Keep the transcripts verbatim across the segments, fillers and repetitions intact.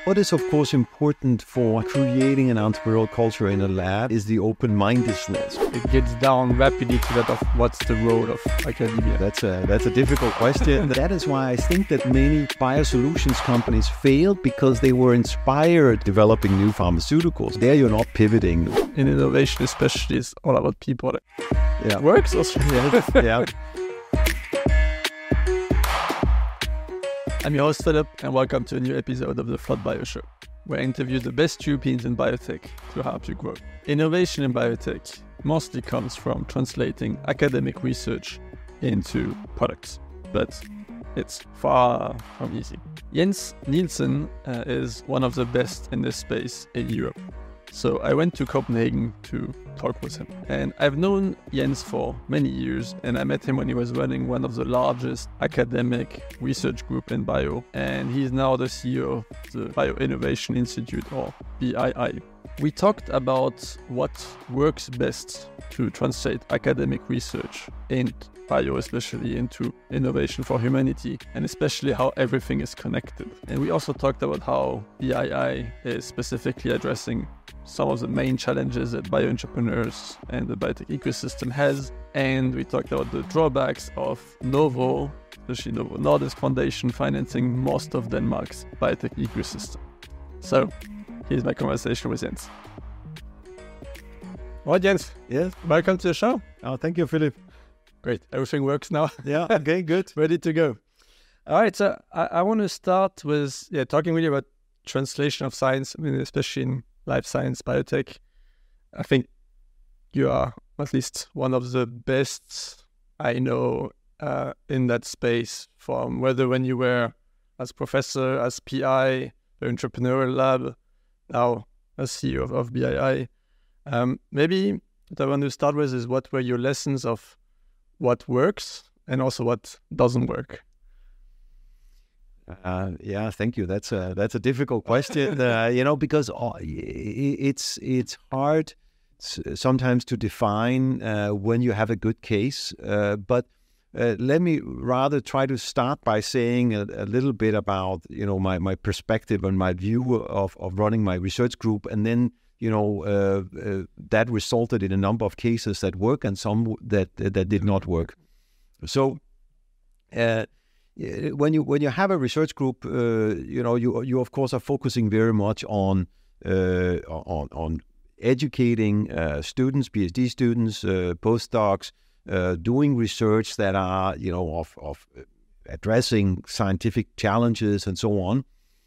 What is, of course, important for creating an entrepreneurial culture in a lab is the open-mindedness. It gets down rapidly to that of what's the role of academia. That's a, that's a difficult question. That is why I think that many biosolutions companies failed, because they were inspired developing new pharmaceuticals. There you're not pivoting. In innovation especially, it's all about people. Yeah. It works also. Yes. Yeah. I'm your host, Philip, and welcome to a new episode of the Flood Bio Show, where I interview the best Europeans in biotech to help you grow. Innovation in biotech mostly comes from translating academic research into products, but it's far from easy. Jens Nielsen uh, is one of the best in this space in Europe. So I went to Copenhagen to talk with him. And I've known Jens for many years, and I met him when he was running one of the largest academic research group in bio. And he's now the C E O of the Bio Innovation Institute, or B I I. We talked about what works best to translate academic research in bio, especially into innovation for humanity, and especially how everything is connected. And we also talked about how B I I is specifically addressing some of the main challenges that bio entrepreneurs and the biotech ecosystem has. And we talked about the drawbacks of Novo, especially Novo Nordisk Foundation, financing most of Denmark's biotech ecosystem. So here's my conversation with Jens. All right, Jens. Yes. Welcome to the show. Oh, thank you, Philip. Great. Everything works now. Yeah. Okay, good. Ready to go. All right. So I, I want to start with yeah, talking really about translation of science, I mean, especially in life science, biotech. I think you are at least one of the best I know uh, in that space, from whether when you were as professor, as P I, the entrepreneurial lab, now as C E O of, of B I I. Um, maybe what I want to start with is, what were your lessons of what works and also what doesn't work? Uh, yeah, thank you. That's a that's a difficult question, uh, you know, because it's it's hard sometimes to define uh, when you have a good case. Uh, but uh, let me rather try to start by saying a, a little bit about, you know, my, my perspective and my view of, of running my research group, and then, you know, uh, uh, that resulted in a number of cases that work and some that that did not work. So. Uh, When you when you have a research group, uh, you know you you of course are focusing very much on uh, on on educating uh, students, PhD students, uh, postdocs, uh, doing research that are you know of of addressing scientific challenges and so on.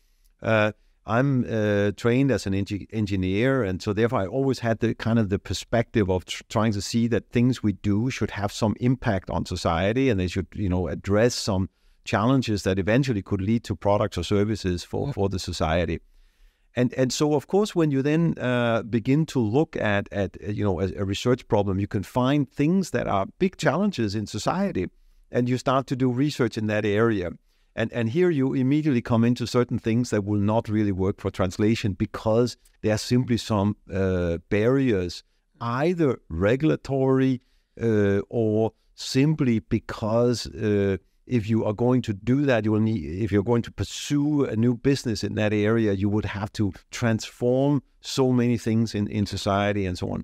Uh, I'm uh, trained as an engi- engineer, and so therefore I always had the kind of the perspective of tr- trying to see that things we do should have some impact on society, and they should you know address some challenges that eventually could lead to products or services for, for the society. And and so, of course, when you then uh, begin to look at, at you know, a, a research problem, you can find things that are big challenges in society, and you start to do research in that area. And and here you immediately come into certain things that will not really work for translation, because there are simply some uh, barriers, either regulatory uh, or simply because uh, if you are going to do that, you will need, if you're going to pursue a new business in that area, you would have to transform so many things in, in society and so on.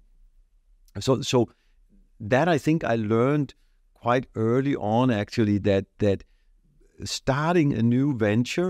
So, so that I think I learned quite early on, actually, that that starting a new venture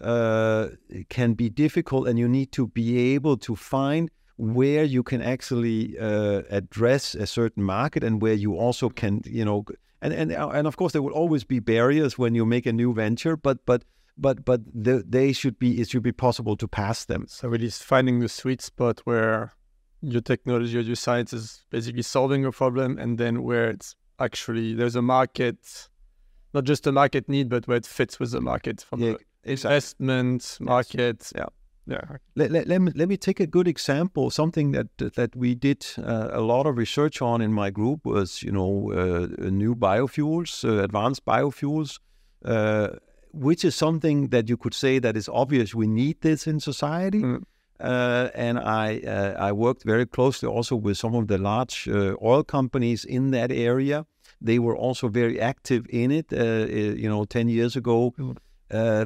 uh, can be difficult, and you need to be able to find where you can actually uh, address a certain market, and where you also can, you know. And, and and of course there will always be barriers when you make a new venture, but but but but the, they should be it should be possible to pass them. So really finding the sweet spot where your technology or your science is basically solving a problem, and then where it's actually there's a market, not just a market need, but where it fits with the market from yeah, the investment market. Yes. Yeah. Yeah. Let, let, let, me, let me take a good example. Something that that we did uh, a lot of research on in my group was, you know, uh, new biofuels, uh, advanced biofuels, uh, which is something that you could say that is obvious. We need this in society. Mm. Uh, and I uh, I worked very closely also with some of the large uh, oil companies in that area. They were also very active in it, uh, you know, ten years ago. Mm. Uh,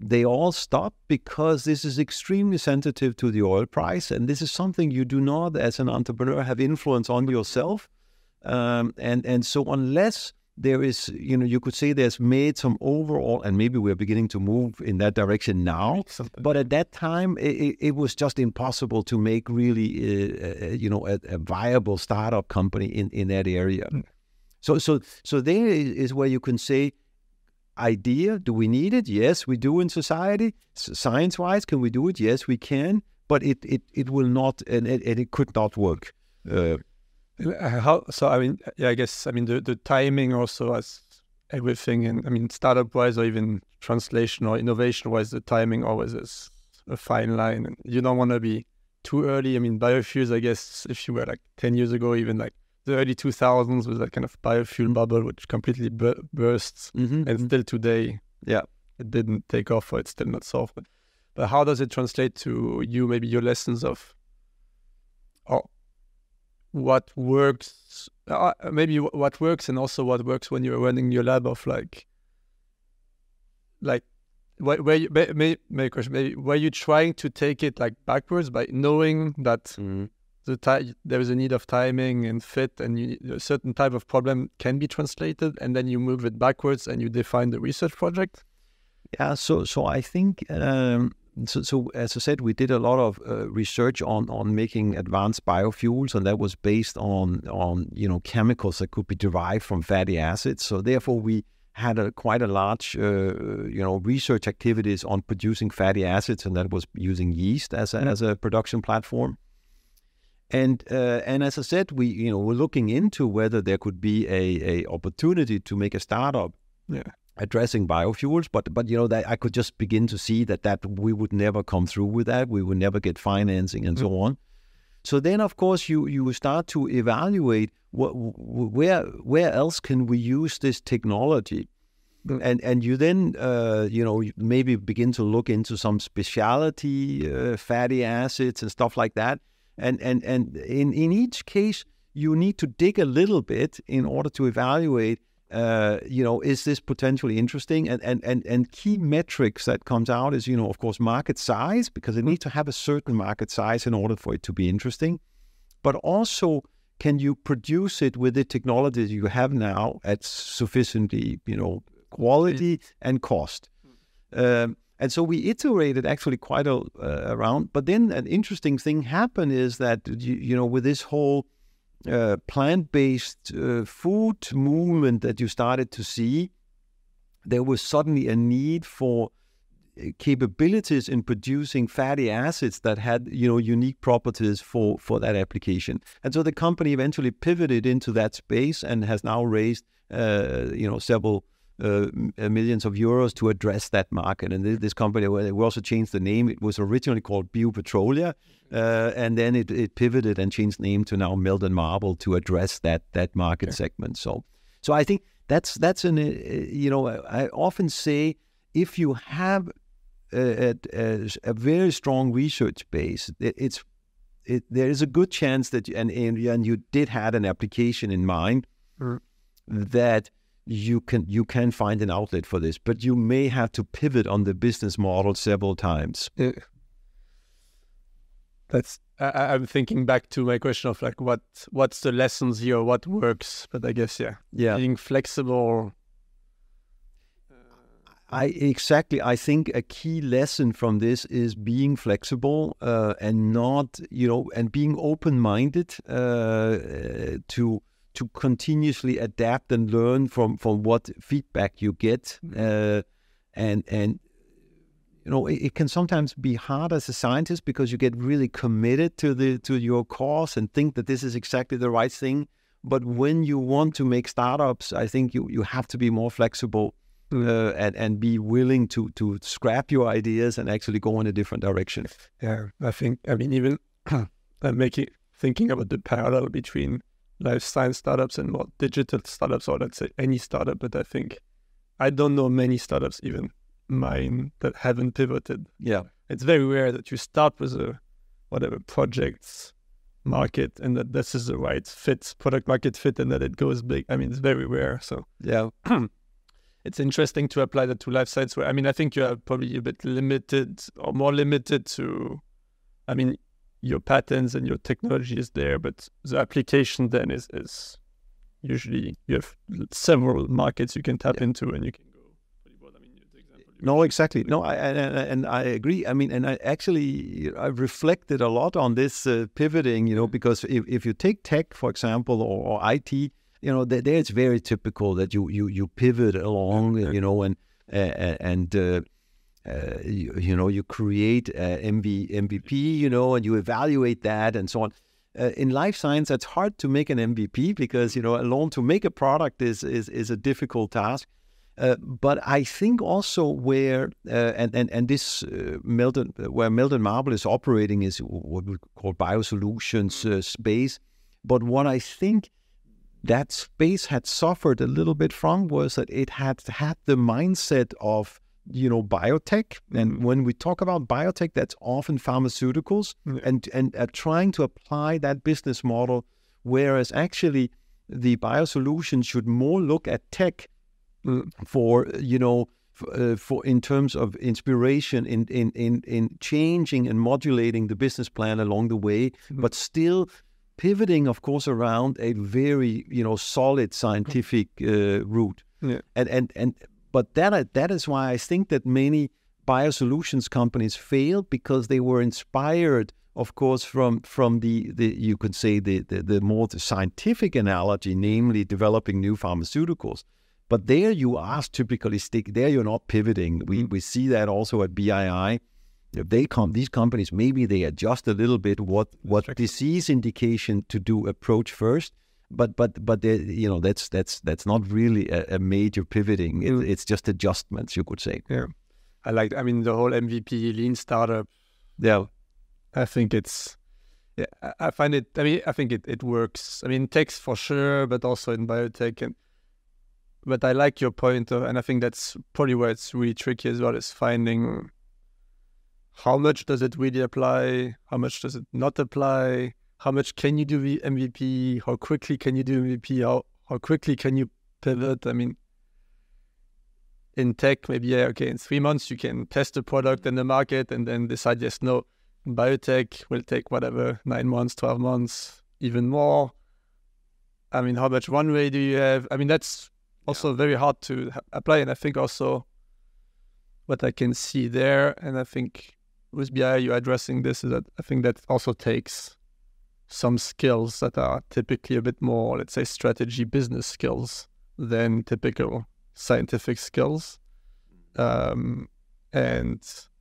they all stopped because this is extremely sensitive to the oil price, and this is something you do not, as an entrepreneur, have influence on yourself. Um, and and so unless there is, you know, you could say there's made some overall, and maybe we're beginning to move in that direction now. Something. But at that time, it, it was just impossible to make really, uh, uh, you know, a, a viable startup company in, in that area. Mm. So so so there is where you can say, idea, do we need it? Yes, we do in society. Science-wise, can we do it? Yes, we can. But it it, it will not, and it, and it could not work. Uh, How, so, I mean, yeah, I guess, I mean, the, the timing also as everything, and I mean, startup-wise or even translation or innovation-wise, the timing always is a fine line. And you don't want to be too early. I mean, biofuels, I guess, if you were like ten years ago, even like the early two thousands was that kind of biofuel bubble, which completely bur- bursts. Mm-hmm. And still today, yeah, it didn't take off, or it's still not solved. But, but how does it translate to you, maybe your lessons of, oh, what works, uh, maybe what works, and also what works when you're running your lab, of like, like, where, where you, may, may question, maybe, were you trying to take it like backwards by knowing that mm-hmm. the ti- there is a need of timing and fit, and you, a certain type of problem can be translated, and then you move it backwards and you define the research project? Yeah, so so I think, um, so, so as I said, we did a lot of uh, research on on making advanced biofuels, and that was based on on you know chemicals that could be derived from fatty acids. So therefore, we had a quite a large uh, you know research activities on producing fatty acids, and that was using yeast as a, mm-hmm. as a production platform. And uh, and as I said, we you know we're looking into whether there could be a, a opportunity to make a startup. Yeah. Addressing biofuels, but but you know that I could just begin to see that that we would never come through with that. We would never get financing and mm. so on. So then, of course, you you start to evaluate what where where else can we use this technology, mm. and and you then uh, you know maybe begin to look into some specialty uh, fatty acids and stuff like that. And and and in in each case, you need to dig a little bit in order to evaluate. Uh, you know, is this potentially interesting? And, and and and key metrics that comes out is, you know, of course, market size, because it needs to have a certain market size in order for it to be interesting. But also, can you produce it with the technologies you have now at sufficiently, you know, quality and cost? Um, and so we iterated actually quite a, uh, around. But then an interesting thing happened is that, you, you know, with this whole Uh, plant-based uh, food movement that you started to see, there was suddenly a need for capabilities in producing fatty acids that had, you know, unique properties for, for that application. And so the company eventually pivoted into that space and has now raised, uh, you know, several uh, millions of euros to address that market. And this, this company, we also changed the name. It was originally called BioPetrolia. Uh, and then it, it pivoted and changed name to now Melt and Marble to address that that market okay. segment. So, so I think that's that's an uh, you know I often say, if you have a, a, a very strong research base, it, it's it, there is a good chance that and and you did have an application in mind mm. that you can you can find an outlet for this, but you may have to pivot on the business model several times. Yeah. That's I, I'm thinking back to my question of like what what's the lessons here, what works, but I guess yeah, yeah, being flexible. I exactly. I think a key lesson from this is being flexible uh, and not you know and being open-minded uh, to to continuously adapt and learn from from what feedback you get uh, and and. You know, it, it can sometimes be hard as a scientist because you get really committed to the to your cause and think that this is exactly the right thing. But when you want to make startups, I think you, you have to be more flexible uh, and and be willing to to scrap your ideas and actually go in a different direction. Yeah, I think I mean even I'm making thinking about the parallel between life science startups and more digital startups, or let's say any startup. But I think I don't know many startups even. Mine that haven't pivoted. Yeah, it's very rare that you start with a whatever projects market and that this is the right fit, product market fit, and that it goes big. I mean, it's very rare. So yeah, it's interesting to apply that to life science. Where I mean, I think you are probably a bit limited or more limited to, I mean, your patents and your technology is there, but the application then is is usually you have several markets you can tap yeah. into, and you can go pretty broad. I mean, the example. No, exactly. No, I, and, and I agree. I mean, and I actually I've reflected a lot on this uh, pivoting. You know, because if if you take tech, for example, or, or I T, you know, there it's very typical that you you you pivot along. Yeah. You know, and uh, and. Uh, Uh, you, you know, you create uh, M V, M V P, you know, and you evaluate that and so on. Uh, in life science, it's hard to make an M V P because, you know, alone to make a product is is, is a difficult task. Uh, but I think also where, uh, and, and, and this uh, Meldon, where Meldon Marble is operating is what we call biosolutions uh, space. But what I think that space had suffered a little bit from was that it had had the mindset of, you know, biotech. And when we talk about biotech, that's often pharmaceuticals yeah. and, and uh, trying to apply that business model, whereas actually the biosolutions should more look at tech mm. for, you know, f- uh, for in terms of inspiration in, in, in, in changing and modulating the business plan along the way, mm. but still pivoting, of course, around a very, you know, solid scientific uh, route. Yeah. And, and, and, But that that is why I think that many biosolutions companies failed, because they were inspired, of course, from from the, the you could say the, the, the more the scientific analogy, namely developing new pharmaceuticals. But there you are typically stick. There you're not pivoting. We we see that also at B I I. If they come, these companies maybe they adjust a little bit what what disease indication to do approach first. But but but you know that's that's that's not really a, a major pivoting. It, it's just adjustments, you could say. Yeah, I like. I mean, the whole M V P lean startup. Yeah, I think it's. Yeah, I find it. I mean, I think it, it works. I mean, techs for sure, but also in biotech. And but I like your point of, and I think that's probably where it's really tricky as well, is finding how much does it really apply, how much does it not apply. How much can you do the M V P? How quickly can you do M V P? How how quickly can you pivot? I mean, in tech, maybe, yeah, okay, in three months you can test the product in the market and then decide, yes, no. In biotech will take whatever, nine months, twelve months, even more. I mean, how much runway do you have? I mean, that's also yeah. very hard to ha- apply. And I think also what I can see there, and I think with B I you're addressing this, is that I think that also takes some skills that are typically a bit more, let's say, strategy business skills than typical scientific skills. Um, and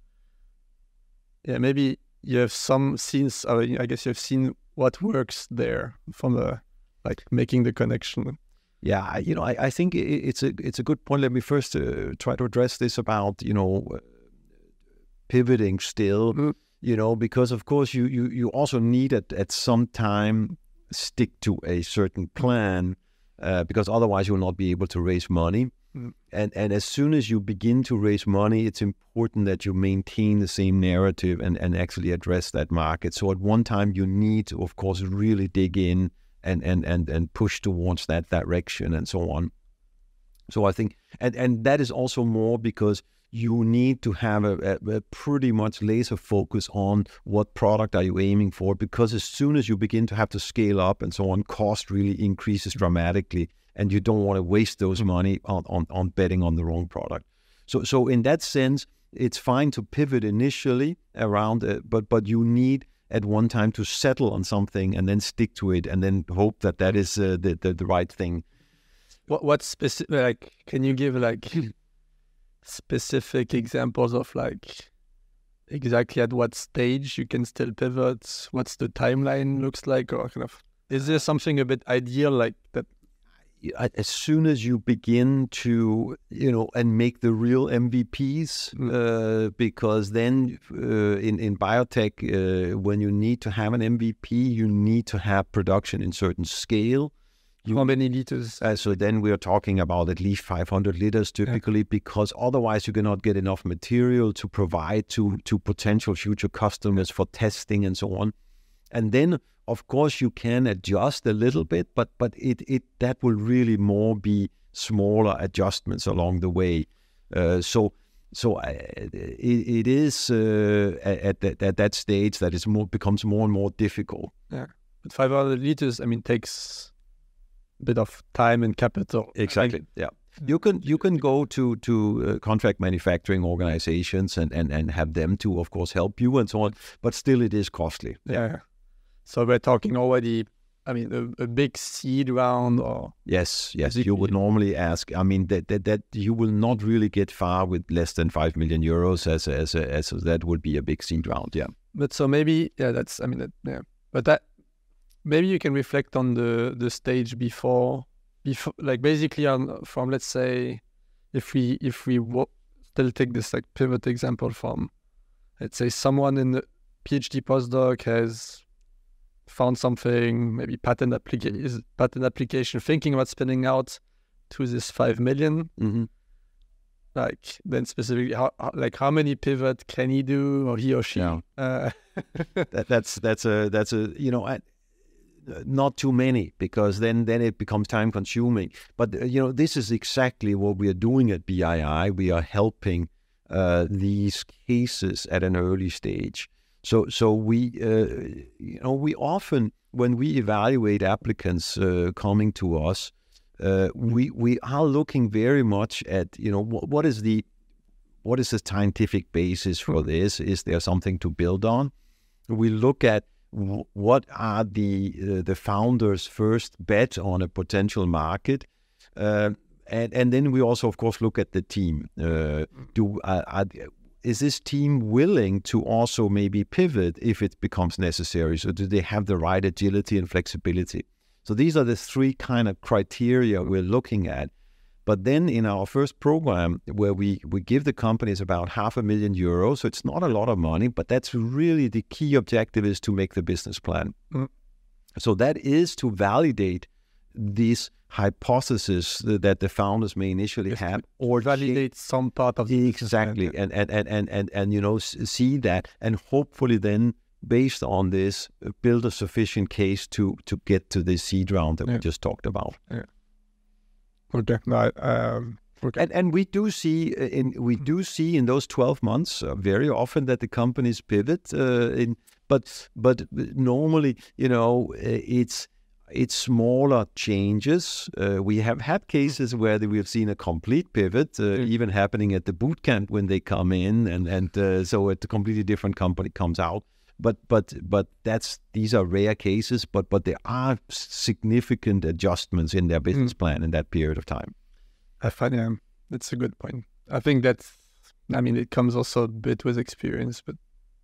yeah, maybe you have some scenes, I, mean, I guess you have seen what works there from a, like making the connection. Yeah, you know, I, I think it's a it's a good point. Let me first uh, try to address this about, you know, uh, pivoting still. Mm. You know, because of course you, you, you also need at, at some time stick to a certain plan, uh, because otherwise you will not be able to raise money. Mm. And and as soon as you begin to raise money, it's important that you maintain the same narrative and, and actually address that market. So at one time you need to, of course, really dig in and, and, and, and push towards that direction and so on. So I think, and, and that is also more because you need to have a, a, a pretty much laser focus on what product are you aiming for, because as soon as you begin to have to scale up and so on, cost really increases dramatically, and you don't want to waste those money on, on, on betting on the wrong product. So so in that sense, it's fine to pivot initially around it, but but you need at one time to settle on something and then stick to it and then hope that that is uh, the, the the right thing. What what specific, like, can you give like specific examples of like exactly at what stage you can still pivot? What's the timeline looks like, or kind of, is there something a bit ideal like that? As soon as you begin to, you know, and make the real M V Ps, mm. uh, because then uh, in, in biotech, uh, when you need to have an M V P, you need to have production in certain scale. You, How many liters? Uh, so then we are talking about at least five hundred liters typically, yeah. because otherwise you cannot get enough material to provide to, to potential future customers for testing and so on. And then, of course, you can adjust a little bit, but but it, it that will really more be smaller adjustments along the way. Uh, so so uh, it, it is uh, at, that, at that stage that it more becomes more and more difficult. Yeah, but five hundred liters, I mean, takes a bit of time and capital. Exactly. Yeah. You can you can go to to uh, contract manufacturing organizations and, and, and have them to, of course, help you and so on, but still it is costly. Yeah. yeah. So we're talking already, I mean, a, a big seed round or... Yes, yes. You would normally ask, I mean, that, that that you will not really get far with less than five million euros as a, as a, as a, that would be a big seed round, yeah. But so maybe, yeah, that's, I mean, that, yeah. But that, maybe you can reflect on the, the stage before, before, like basically on, from, let's say, if we, if we w- still take this like pivot example from, let's say someone in the PhD postdoc has found something, maybe patent application, patent application, thinking about spinning out to this five million. Mm-hmm. Like then specifically, how, how like how many pivot can he do or he or she? Yeah. Uh, that, that's that's a that's a you know I, not too many, because then then it becomes time consuming. But uh, you know this is exactly what we are doing at B I I. We are helping uh, these cases at an early stage. So, so we, uh, you know, we often, when we evaluate applicants uh, coming to us, uh, we we are looking very much at, you know, what, what is the, what is the scientific basis for this? Is there something to build on? We look at w- what are the uh, the founders' first bet on a potential market, uh, and and then we also, of course, look at the team. Uh, do uh, are, Is this team willing to also maybe pivot if it becomes necessary? So do they have the right agility and flexibility? So these are the three kind of criteria we're looking at. But then in our first program, where we, we give the companies about half a million euros, so it's not a lot of money, but that's really the key objective, is to make the business plan. Mm. So that is to validate these hypothesis that the founders may initially Just have, or validate some part of the exactly and and, and and and and you know see that, and hopefully then based on this build a sufficient case to to get to the seed round that yeah. we just talked about. Yeah. Okay. No, um, okay. And and we do see in we do see in those twelve months uh, very often that the companies pivot uh, in, but but normally you know it's. It's smaller changes. Uh, we have had cases where we have seen a complete pivot, uh, mm. even happening at the boot camp when they come in, and and uh, so a completely different company comes out. But but but that's these are rare cases. But but there are significant adjustments in their business mm. plan in that period of time. I find um, that's a good point. I think that's. I mean, it comes also a bit with experience, but.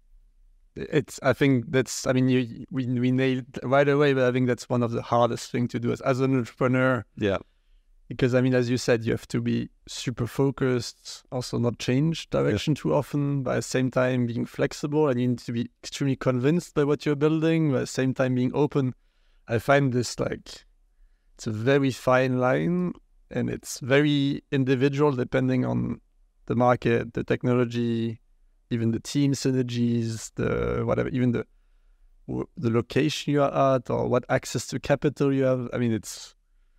It's. I think that's. I mean, you we we nailed right away, but I think that's one of the hardest thing to do as, as an entrepreneur. Yeah. Because I mean, as you said, you have to be super focused, also not change direction yeah. too often, but at the same time being flexible, and you need to be extremely convinced by what you're building, but at the same time being open. I find this like it's a very fine line, and it's very individual depending on the market, the technology. Even the team synergies, the whatever, even the the location you are at, or what access to capital you have. I mean, it's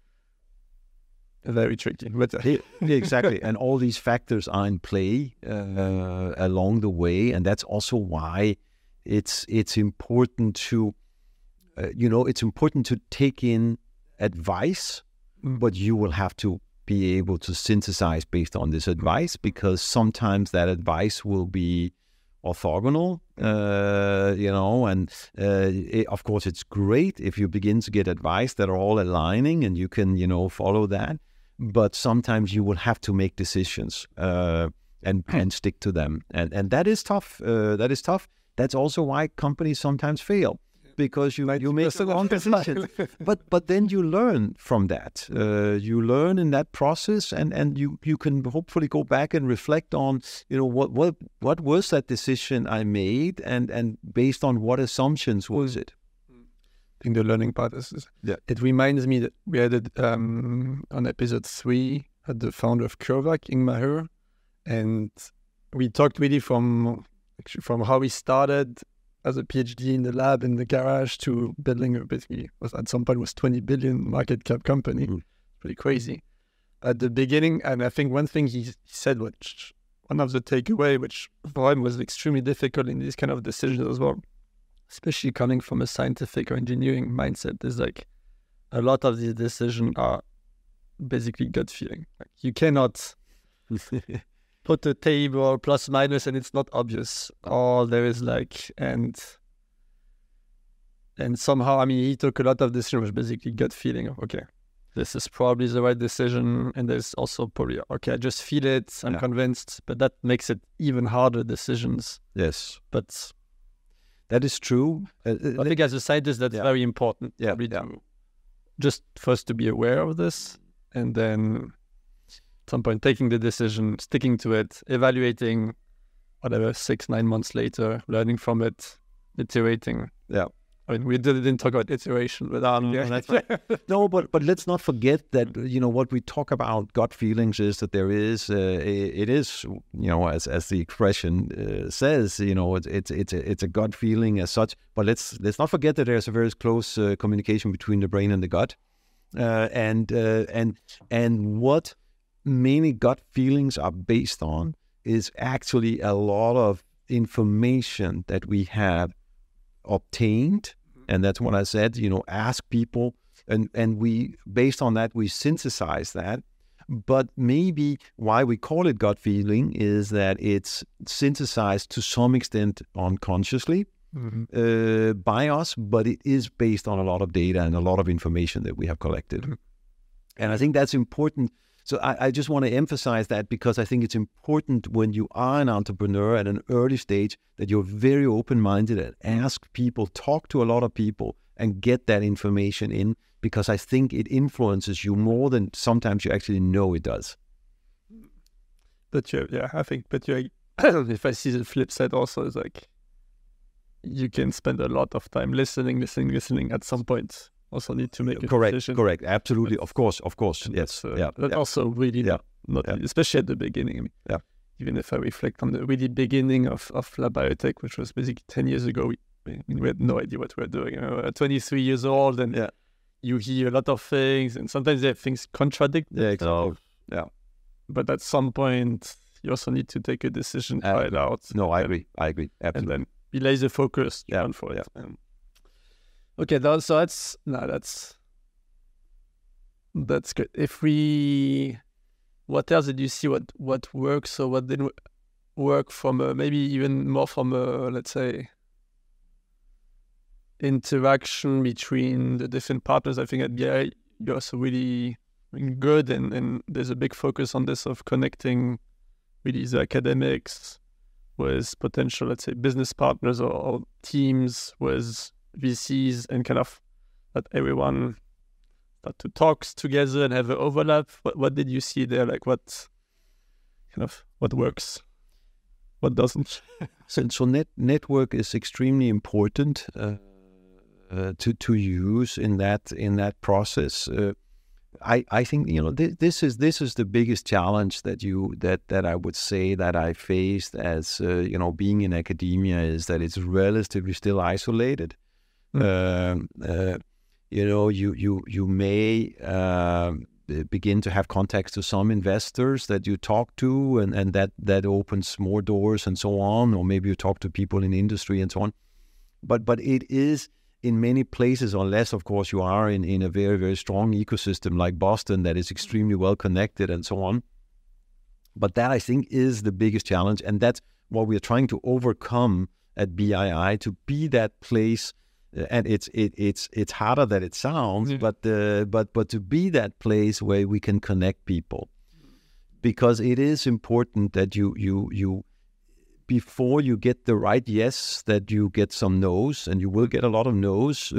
very tricky. But yeah, exactly, and all these factors are in play uh, along the way, and that's also why it's it's important to, uh, you know, it's important to take in advice, mm. but you will have to be able to synthesize based on this advice, because sometimes that advice will be orthogonal, uh, you know, and uh, it, of course it's great if you begin to get advice that are all aligning and you can, you know, follow that. But sometimes you will have to make decisions uh, and and stick to them, and and that is tough. Uh, that is tough. That's also why companies sometimes fail. Because you you make the wrong decision, but but then you learn from that. Uh, you learn in that process, and, and you, you can hopefully go back and reflect on, you know, what what what was that decision I made, and, and based on what assumptions was it. I think the learning part is, is yeah. It reminds me that we had it um, on episode three at the founder of CureVac, Ingmar Höhr, and we talked really from actually from how we started as a PhD in the lab in the garage to building a basically was at some point was twenty billion market cap company. Mm. Pretty crazy. at the beginning, and I think one thing he, he said, which one of the takeaway, which for him was extremely difficult in these kind of decisions as well, especially coming from a scientific or engineering mindset, is like a lot of these decisions are basically gut feeling. Like you cannot put a table plus minus and it's not obvious. All there is like, and and somehow, I mean, he took a lot of decisions which basically gut feeling of, okay, this is probably the right decision. And there's also probably, okay, I just feel it, I'm yeah. convinced, but that makes it even harder decisions. Yes. But that is true. Uh, I think as a scientist, that's yeah. very important. Yeah. yeah. Just first to be aware of this, and then at some point taking the decision, sticking to it, evaluating, whatever, six, nine months later, learning from it, iterating. Yeah. I mean, we didn't talk about iteration, but um, yeah, that's right. no, but but let's not forget that, you know, what we talk about gut feelings is that there is, uh, it is, you know, as as the expression uh, says, you know, it's it's it's a, it's a gut feeling as such. But let's let's not forget that there's a very close uh, communication between the brain and the gut, uh, and uh, and and what many gut feelings are based on is actually a lot of information that we have obtained. And that's what I said, you know, ask people, and, and we, based on that, we synthesize that. But maybe why we call it gut feeling is that it's synthesized to some extent unconsciously mm-hmm. uh, by us, but it is based on a lot of data and a lot of information that we have collected. Mm-hmm. And I think that's important. So I, I just want to emphasize that, because I think it's important when you are an entrepreneur at an early stage that you're very open-minded and ask people, talk to a lot of people and get that information in, because I think it influences you more than sometimes you actually know it does. But you, yeah, I think, but you, if I see the flip side also, is like you can spend a lot of time listening, listening, listening. At some point, also need to make a correct, decision. Correct, absolutely, of course, of course, yes, uh, yeah. But yeah. also really yeah. not, yeah. especially at the beginning. I mean, yeah. Even if I reflect on the really beginning of, of Lab Biotech, which was basically ten years ago, we, I mean, we had no idea what we were doing. You know, at twenty-three years old, and yeah. you hear a lot of things, and sometimes the things contradict. Yeah, exactly. So, yeah. But at some point, you also need to take a decision, try uh, it out. No, I and, agree. I agree. Absolutely. And then be laser focused. Yeah. Run for it. Yeah. Um, okay, that, so that's no, that's that's good. If we, what else did you see? What what works or what didn't work from a, maybe even more from a, let's say, interaction between the different partners? I think at B I you're also really good, and, and there's a big focus on this of connecting really the academics with potential, let's say, business partners or, or teams with V Cs, and kind of let everyone start to talk together and have an overlap. What, what did you see there? Like what kind of, what works? What doesn't? so so net, network is extremely important uh, uh, to to use in that in that process. Uh, I I think you know th- this is this is the biggest challenge that you that that I would say that I faced as uh, you know being in academia, is that it's relatively still isolated. Mm. Uh, uh, you know you you you may. Uh, begin to have contacts to some investors that you talk to, and, and that, that opens more doors and so on, or maybe you talk to people in industry and so on. But but it is in many places, unless of course you are in, in a very, very strong ecosystem like Boston that is extremely well connected and so on. But that I think is the biggest challenge, and that's what we're trying to overcome at B I I, to be that place. And it's it, it's it's harder than it sounds, yeah. but uh, but but to be that place where we can connect people, because it is important that you you you before you get the right yes, that you get some no's, and you will get a lot of no's,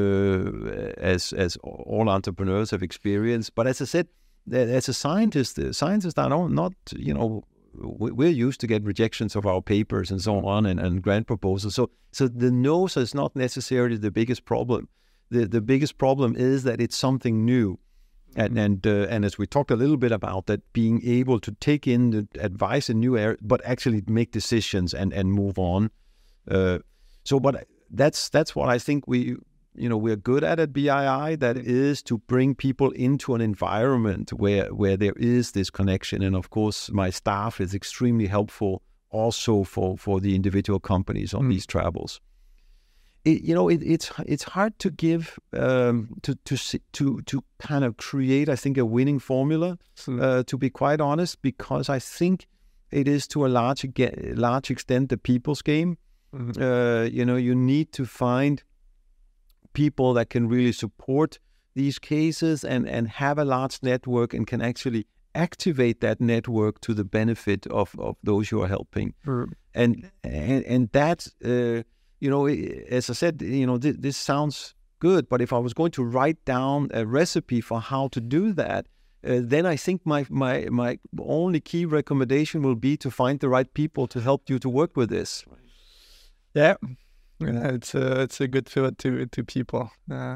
uh, as as all entrepreneurs have experienced. But as I said, as a scientist, scientists are not, not you know. We're used to get rejections of our papers and so on, and, and grant proposals. So, so the no's is not necessarily the biggest problem. The the biggest problem is that it's something new, and and uh, and as we talked a little bit about that, being able to take in the advice in new areas, but actually make decisions and, and move on. Uh, so, but that's that's what I think we you know we're good at at B I I. That is to bring people into an environment where where there is this connection. And of course, my staff is extremely helpful also for for the individual companies on mm. these travels. It, you know, it, it's it's hard to give um, to to to to kind of create, I think, a winning formula. Mm. Uh, to be quite honest, because I think it is to a large large extent the people's game. Mm-hmm. Uh, you know, you need to find people that can really support these cases and and have a large network and can actually activate that network to the benefit of of those you are helping. Mm. And and and that. Uh, You know, as I said, you know, th- this sounds good, but if I was going to write down a recipe for how to do that, uh, then I think my, my my only key recommendation will be to find the right people to help you to work with this. Yeah, yeah it's a, it's a good pivot to, to people. Uh,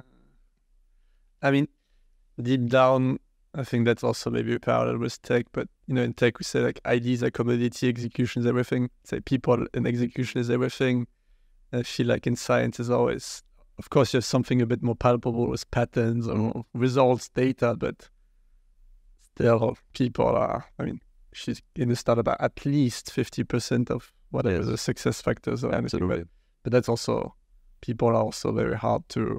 I mean, deep down, I think that's also maybe a parallel with tech, but, you know, in tech we say like ideas are commodity, execution is everything. Say people and execution is everything. I feel like in science is always, of course, you have something a bit more palpable with patterns or results, data, but still people are, I mean, she's in the startup at least fifty percent of whatever yes. the success factors or anything. But, but that's also, people are also very hard to,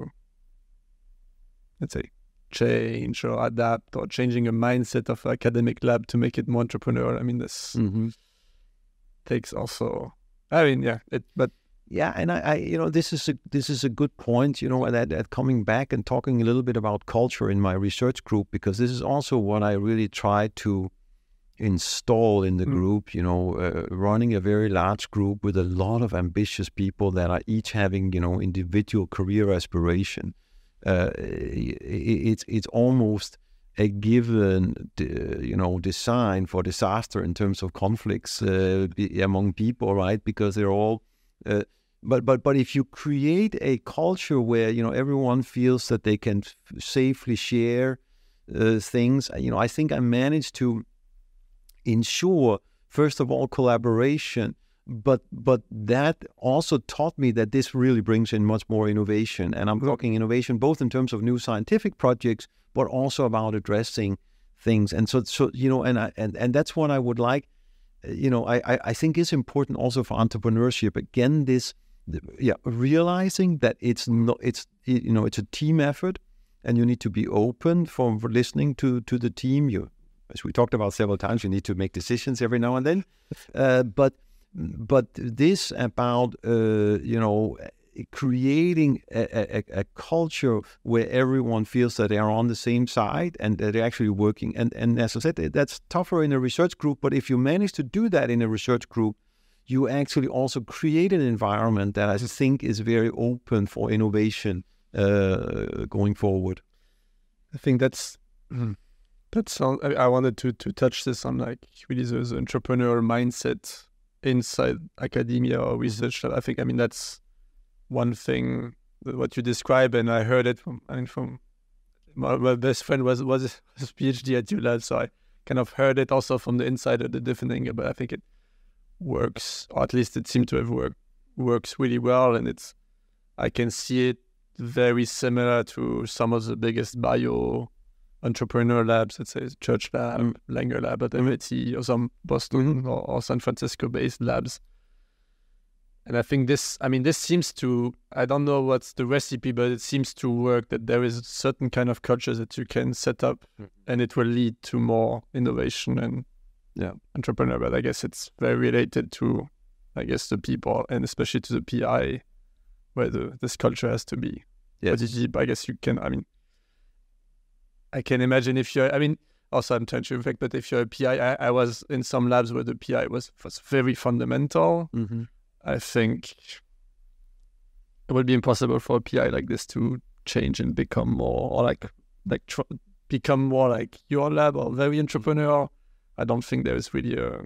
let's say, change or adapt, or changing a mindset of academic lab to make it more entrepreneurial. I mean, this mm-hmm. takes also, I mean, yeah, it, but Yeah, and I, I, you know, this is a this is a good point, you know, that, that coming back and talking a little bit about culture in my research group, because this is also what I really try to install in the mm. group, you know, uh, running a very large group with a lot of ambitious people that are each having, you know, individual career aspiration. Uh, it, it's it's almost a given, you know, design for disaster in terms of conflicts uh, among people, right? Because they're all Uh, but but but if you create a culture where, you know, everyone feels that they can f- safely share uh, things, you know, I think I managed to ensure, first of all, collaboration, but but that also taught me that this really brings in much more innovation. And I'm talking innovation both in terms of new scientific projects, but also about addressing things. And so so you know, and I and, and that's what I would like. You know, I, I think it's important also for entrepreneurship. Again, this, yeah, realizing that it's not, it's, you know, it's a team effort, and you need to be open for, for listening to, to the team. You, as we talked about several times, you need to make decisions every now and then. Uh, but, but this about, uh, you know, creating a, a, a culture where everyone feels that they are on the same side and that they're actually working. And, and as I said, that's tougher in a research group, but if you manage to do that in a research group, you actually also create an environment that I think is very open for innovation uh, going forward. I think that's, that's all, I, I wanted to, to touch this on, like, really the, the entrepreneurial mindset inside academia or research. I think, I mean, that's one thing, what you describe, and I heard it from, I mean, from my, my best friend was was his PhD at U L A, so I kind of heard it also from the inside of the different thing, but I think it works, or at least it seemed to have worked, works really well, and it's, I can see it very similar to some of the biggest bio entrepreneur labs, let's say Church Lab, mm. Langer Lab at M I T, or some Boston or, or San Francisco-based labs. And I think this, I mean, this seems to, I don't know what's the recipe, but it seems to work, that there is a certain kind of culture that you can set up mm. and it will lead to more innovation and yeah, entrepreneur. But I guess it's very related to, I guess, the people, and especially to the P I, where the, this culture has to be. Yes. But I guess you can, I mean, I can imagine if you're, I mean, also I'm trying to reflect, but if you're a P I, I, I was in some labs where the P I was, was very fundamental. Mm-hmm. I think it would be impossible for a P I like this to change and become more, or like, like tr- become more like your lab or very entrepreneurial. I don't think there is really a,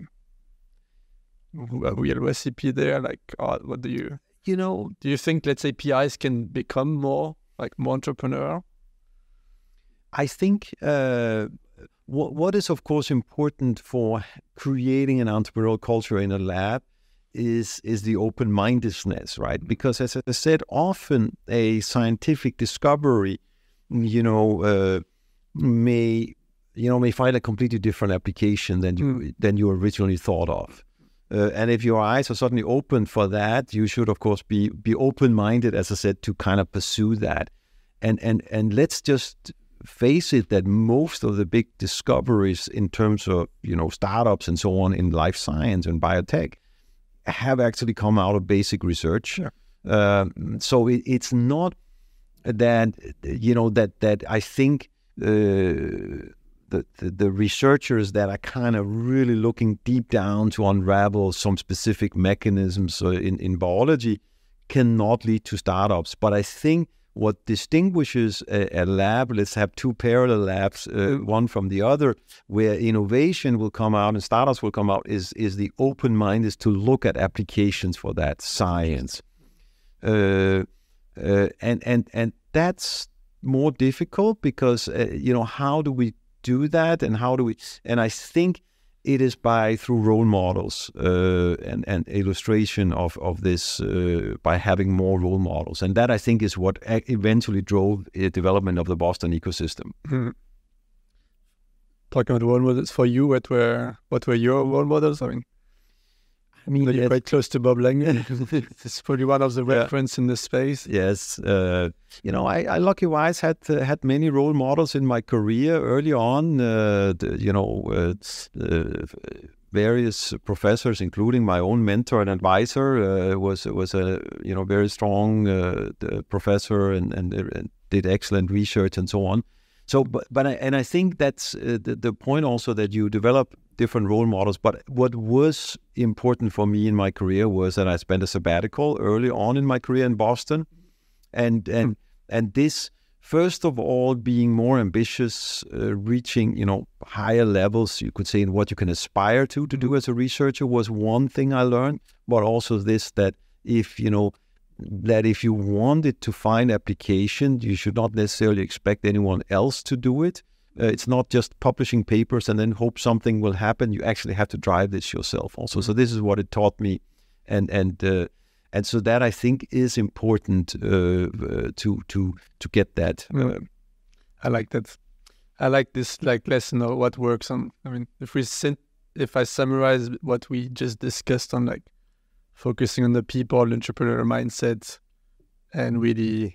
a real recipe there. Like, uh, what do you, you know, do you think, let's say, P Is can become more, like, more entrepreneurial? I think uh, what what is, of course, important for creating an entrepreneurial culture in a lab is is the open-mindedness, right? Because as I said, often a scientific discovery, you know, uh, may you know may find a completely different application than you mm. than you originally thought of. Uh, and if your eyes are suddenly open for that, you should, of course, be be open-minded, as I said, to kind of pursue that. And and and let's just face it that most of the big discoveries in terms of, you know, startups and so on in life science and biotech have actually come out of basic research. Sure. Um, so it, it's not that, you know, that that I think uh, the, the the researchers that are kind of really looking deep down to unravel some specific mechanisms in, in biology cannot lead to startups. But I think what distinguishes a, a lab, let's have two parallel labs, uh, one from the other, where innovation will come out and startups will come out, is is the open mind, is to look at applications for that science. Uh, uh, and, and, and that's more difficult because, uh, you know, how do we do that, and how do we, and I think it is by through role models uh, and, and illustration of, of this uh, by having more role models. And that, I think, is what eventually drove the development of the Boston ecosystem. Mm-hmm. Talking about role models for you, what were what were your role models? I mean, I mean, you're quite close to Bob Langdon. It's probably one of the yeah. reference in the space. Yes, uh, you know, I, I lucky-wise had uh, had many role models in my career early on. Uh, the, you know, uh, uh, various professors, including my own mentor and advisor, uh, was was a you know very strong uh, professor and, and and did excellent research and so on. So, but, but I, and I think that's uh, the, the point also, that you develop different role models. But what was important for me in my career was that I spent a sabbatical early on in my career in Boston. And and, and this, first of all, being more ambitious, uh, reaching, you know, higher levels, you could say, in what you can aspire to, to do as a researcher, was one thing I learned. But also this, that if, you know, that if you wanted to find application, you should not necessarily expect anyone else to do it. Uh, it's not just publishing papers and then hope something will happen. You actually have to drive this yourself also. Mm-hmm. So this is what it taught me. And and uh, and so that, I think, is important uh, uh, to to to get that. Yeah. I like that. I like this like lesson of what works on. I mean, if we if I summarize what we just discussed on, like, focusing on the people, entrepreneur mindset, and really,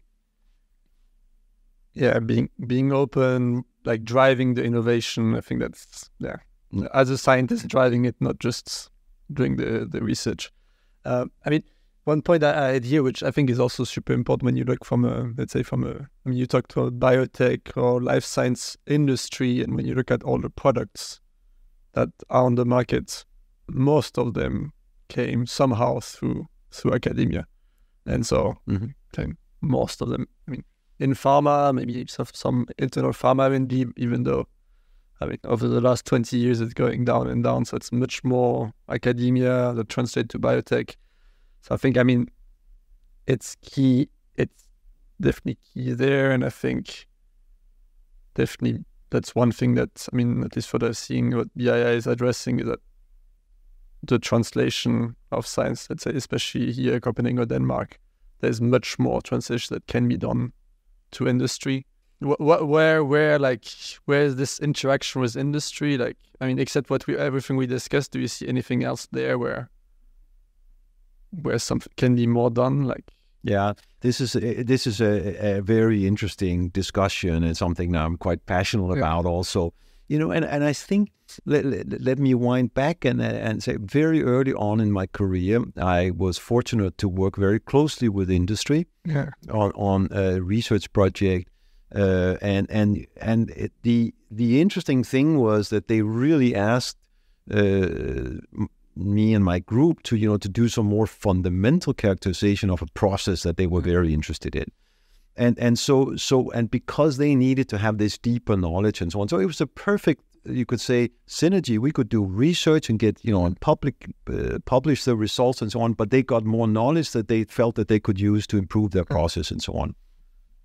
yeah, being being open, like driving the innovation. I think that's, yeah, mm. as a scientist, driving it, not just doing the, the research. Uh, I mean, one point I had here, which I think is also super important when you look from a, let's say from a, I mean, you talked about biotech or life science industry, and when you look at all the products that are on the market, most of them came somehow through through academia. And so mm-hmm. most of them, I mean, in pharma, maybe some, some internal pharma R and D, even though, I mean, over the last twenty years, it's going down and down. So it's much more academia that translates to biotech. So I think, I mean, it's key. It's definitely key there. And I think definitely that's one thing that, I mean, at least what I'm seeing, what B I I is addressing, is that the translation of science, let's say, especially here in Copenhagen or Denmark, there's much more translation that can be done to industry. Wh- wh- where, where, like, where is this interaction with industry? Like, I mean, except what we, everything we discussed, do you see anything else there where, where something can be more done? Like, yeah, this is a, this is a, a very interesting discussion, and something that I'm quite passionate yeah. about also. You know, and, and I think, let, let, let me wind back and and say, very early on in my career, I was fortunate to work very closely with industry yeah. on, on a research project. Uh, and and and it, the the interesting thing was that they really asked uh, me and my group to, you know, to do some more fundamental characterization of a process that they were very interested in. And and so so and because they needed to have this deeper knowledge and so on, so it was a perfect, you could say, synergy. We could do research and get, you know, and public uh, publish the results and so on, but they got more knowledge that they felt that they could use to improve their process and so on.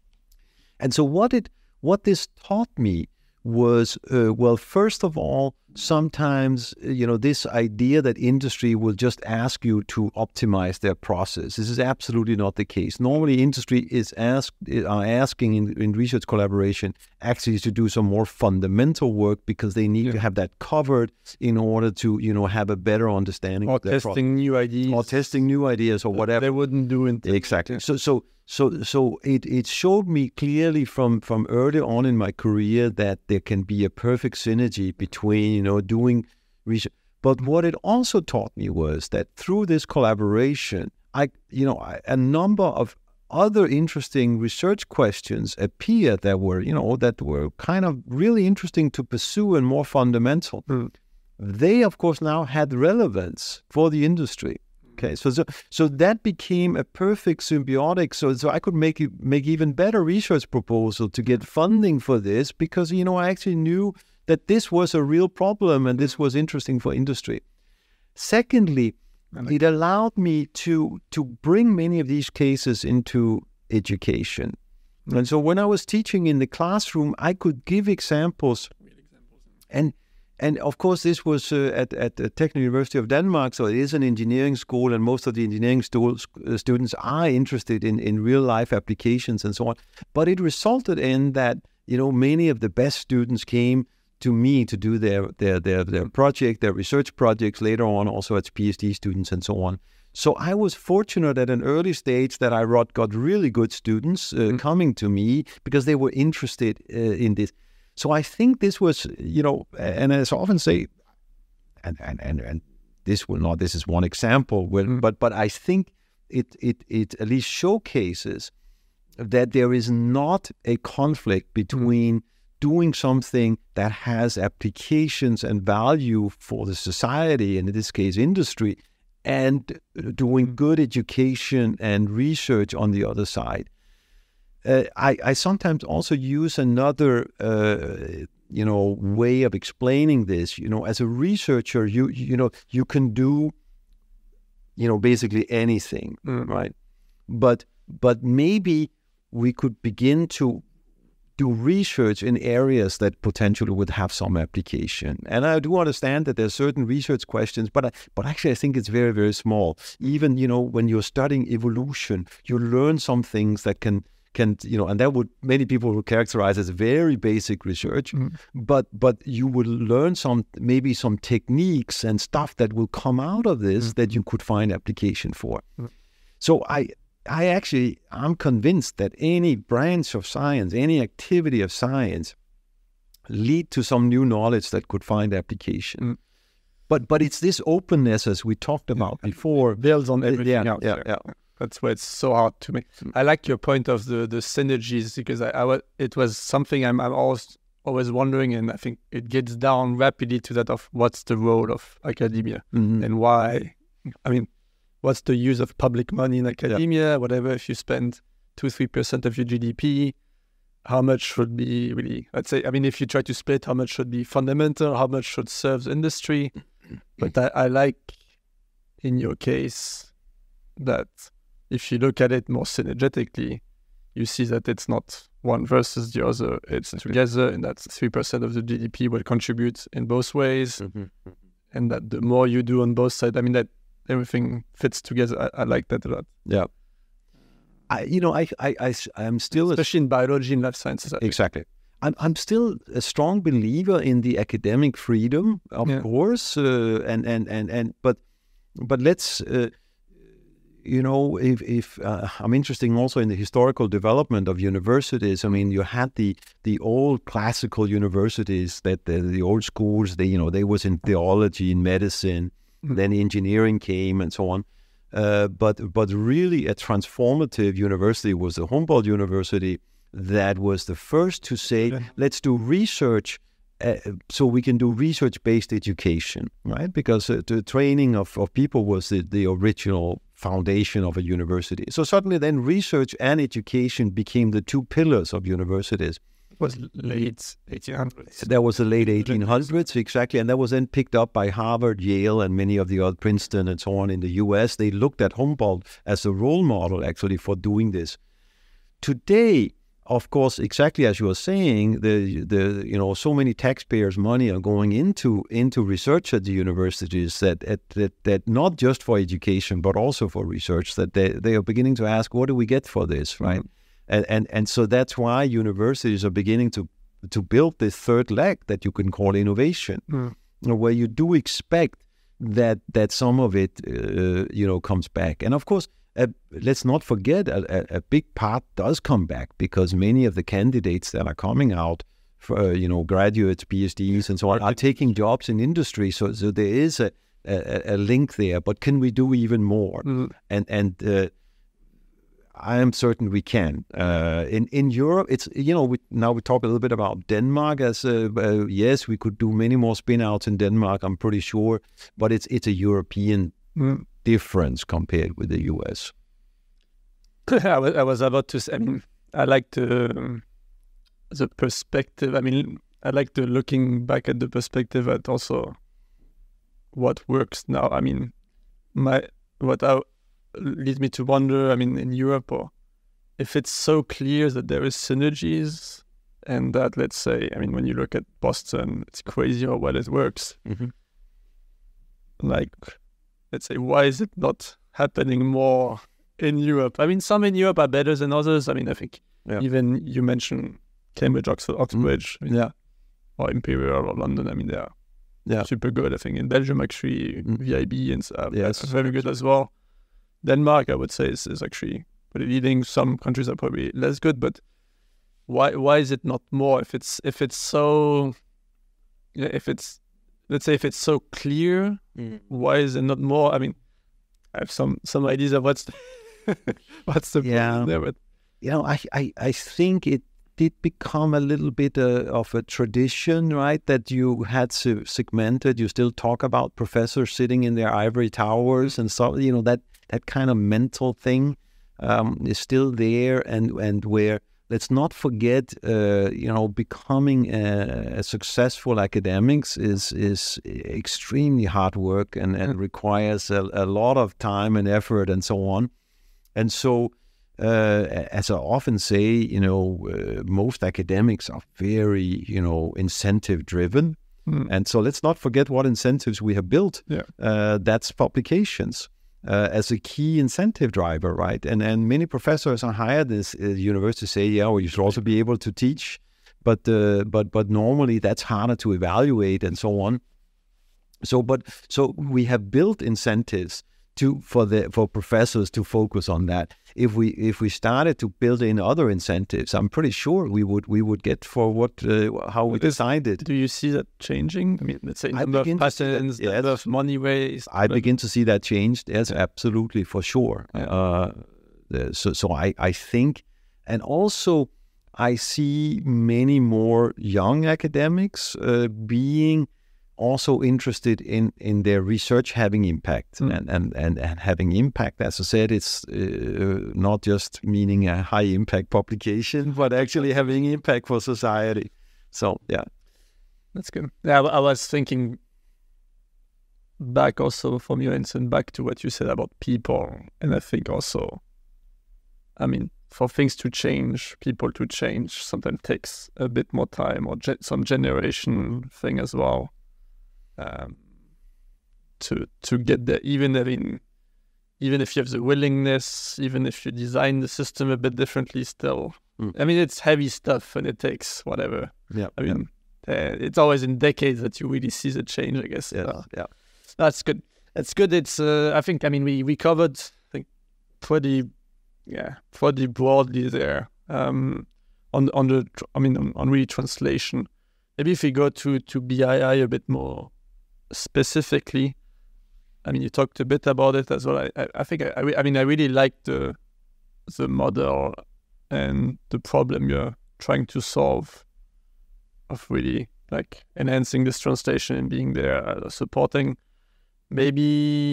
And so what it what this taught me was, uh, well, first of all, sometimes, you know, this idea that industry will just ask you to optimize their process. This is absolutely not the case. Normally, industry is asked, are asking in, in research collaboration actually to do some more fundamental work because they need yeah. to have that covered in order to, you know, have a better understanding or of their testing new ideas, or testing new ideas or whatever they wouldn't do in exactly. So, so. So, so it, it showed me clearly from, from early on in my career that there can be a perfect synergy between, you know, doing research. But what it also taught me was that through this collaboration, I, you know, I, a number of other interesting research questions appeared that were, you know, that were kind of really interesting to pursue and more fundamental. Mm. They, of course, now had relevance for the industry. Okay, so, so so that became a perfect symbiotic. So so I could make make even better research proposal to get funding for this because, you know, I actually knew that this was a real problem and this was interesting for industry. Secondly, it allowed me to to bring many of these cases into education. And so when I was teaching in the classroom, I could give examples, and And of course, this was uh, at, at the Technical University of Denmark, so it is an engineering school, and most of the engineering stu- uh, students are interested in, in real-life applications and so on. But it resulted in that, you know, many of the best students came to me to do their, their, their, their project, their research projects later on, also as PhD students and so on. So I was fortunate at an early stage that I got really good students uh, mm-hmm. coming to me because they were interested uh, in this. So I think this was, you know, and as I often say, and and and, and this will not, this is one example, when, mm. but but I think it it it at least showcases that there is not a conflict between mm. doing something that has applications and value for the society, and in this case industry, and doing good education and research on the other side. Uh, I, I sometimes also use another, uh, you know, way of explaining this. You know, as a researcher, you you know, you can do, you know, basically anything, mm. right? But but maybe we could begin to do research in areas that potentially would have some application. And I do understand that there's certain research questions, but I, but actually I think it's very, very small. Even, you know, when you're studying evolution, you learn some things that can can, you know, and that would, many people would characterize as very basic research, mm. but but you would learn some, maybe some techniques and stuff that will come out of this mm. that you could find application for. Mm. So I, I actually, I'm convinced that any branch of science, any activity of science lead to some new knowledge that could find application. Mm. But but it's this openness, as we talked about yeah. before. Builds on everything yeah, else. Yeah, yeah. yeah. That's why it's so hard to make. I like your point of the, the synergies because I, I it was something I'm, I'm always always wondering, and I think it gets down rapidly to that of what's the role of academia mm-hmm. and why. I mean, what's the use of public money in academia? Yeah. Whatever, if you spend two three percent of your G D P, how much should be really? Let's say, I mean, if you try to split, how much should be fundamental? How much should serve the industry? But I, I like, in your case, that. If you look at it more synergetically, you see that it's not one versus the other. It's together, and that three percent of the G D P will contribute in both ways. Mm-hmm. And that the more you do on both sides, I mean, that everything fits together. I, I like that a lot. Yeah. I, you know, I, I, I, I'm still... Especially a, in biology and life sciences. Exactly. I'm, I'm still a strong believer in the academic freedom, of yeah. course. Uh, and, and, and, and, but, but let's... Uh, You know, if, if uh, I'm interested also in the historical development of universities. I mean, you had the the old classical universities, that the, the old schools. They, you know, they was in theology, in medicine, mm-hmm. then engineering came, and so on. Uh, but but really, a transformative university was the Humboldt University. That was the first to say, okay. let's do research. Uh, so we can do research-based education, right? Because uh, the training of, of people was the, the original foundation of a university. So suddenly then research and education became the two pillars of universities. It was late eighteen hundreds. That was the late eighteen hundreds, exactly. And that was then picked up by Harvard, Yale, and many of the other, Princeton and so on in the U S. They looked at Humboldt as a role model actually for doing this. Today, of course, exactly as you were saying, the the you know so many taxpayers' money are going into into research at the universities that at, that that not just for education but also for research, that they, they are beginning to ask, what do we get for this, right? Mm-hmm. And and and so that's why universities are beginning to to build this third leg that you can call innovation, mm. where you do expect that that some of it uh, you know comes back. And of course, Uh, let's not forget a, a, a big part does come back, because many of the candidates that are coming out, for, uh, you know, graduates, PhDs, and so on, are taking jobs in industry. So, so there is a, a, a link there. But can we do even more? Mm. And and uh, I am certain we can. Uh, in in Europe, it's you know we, now we talk a little bit about Denmark as a, uh, yes, we could do many more spin-outs in Denmark, I'm pretty sure, but it's it's a European. Mm. difference compared with the U S. I was, I was about to say, I mean, I like the, um, the perspective. I mean, I like the looking back at the perspective at also what works now. I mean, my what I, leads me to wonder, I mean, in Europe, or if it's so clear that there is synergies, and that, let's say, I mean, when you look at Boston, it's crazy how well it works. Mm-hmm. Like, let's say, why is it not happening more in Europe? I mean, some in Europe are better than others. I mean, I think yeah. even you mentioned Cambridge, Oxford, Oxbridge, mm. I mean, yeah, or Imperial or London. I mean, they are yeah. super good. I think in Belgium, actually, mm. V I B and stuff, yes. are very good as well. Denmark, I would say, is, is actually pretty leading. Some countries are probably less good, but why why is it not more? If it's if it's so, yeah, if it's let's say if it's so clear, mm. why is it not more? I mean, I have some some ideas of what's the what's the yeah. problem there, but you know, I, I I think it did become a little bit uh, of a tradition, right? That you had to segmented. You still talk about professors sitting in their ivory towers, and so you know that that kind of mental thing um, is still there, and and where. Let's not forget, uh, you know, becoming a, a successful academics is is extremely hard work and, and requires a, a lot of time and effort and so on. And so, uh, as I often say, you know, uh, most academics are very, you know, incentive driven. Mm. And so let's not forget what incentives we have built. Yeah. Uh, that's publications. Uh, as a key incentive driver, right? And and many professors are hired at uh, universities say, yeah, well, you should also be able to teach, but uh, but but normally that's harder to evaluate and so on. So, but so we have built incentives to for the for professors to focus on that. If we if we started to build in other incentives, I'm pretty sure we would we would get for what uh, how we decided. Do you see that changing? I mean, let's say number of patents, yes. number of money ways. I begin to see that changed. Yes, absolutely, for sure. Yeah. Uh, so so I I think, and also I see many more young academics uh, being. Also interested in, in their research having impact mm. and, and, and, and having impact. As I said, it's uh, not just meaning a high impact publication, but actually having impact for society. So, yeah. That's good. Yeah, I was thinking back also from your instance, back to what you said about people. And I think also, I mean, for things to change, people to change, sometimes takes a bit more time or ge- some generation thing as well. Um, to to get there, even I mean, even if you have the willingness, even if you design the system a bit differently, still, mm. I mean, it's heavy stuff and it takes whatever. Yeah, I mean, yeah. uh, it's always in decades that you really see the change, I guess. Yeah, uh, yeah, that's good. That's good. It's uh, I think I mean we we covered I think pretty yeah pretty broadly there um, on on the I mean on, on really translation. Maybe if we go to to B I I a bit more specifically, I mean, you talked a bit about it as well. I, I, I think, I, I, I mean, I really like the the model and the problem you're trying to solve of really like enhancing this translation and being there, uh, supporting. Maybe,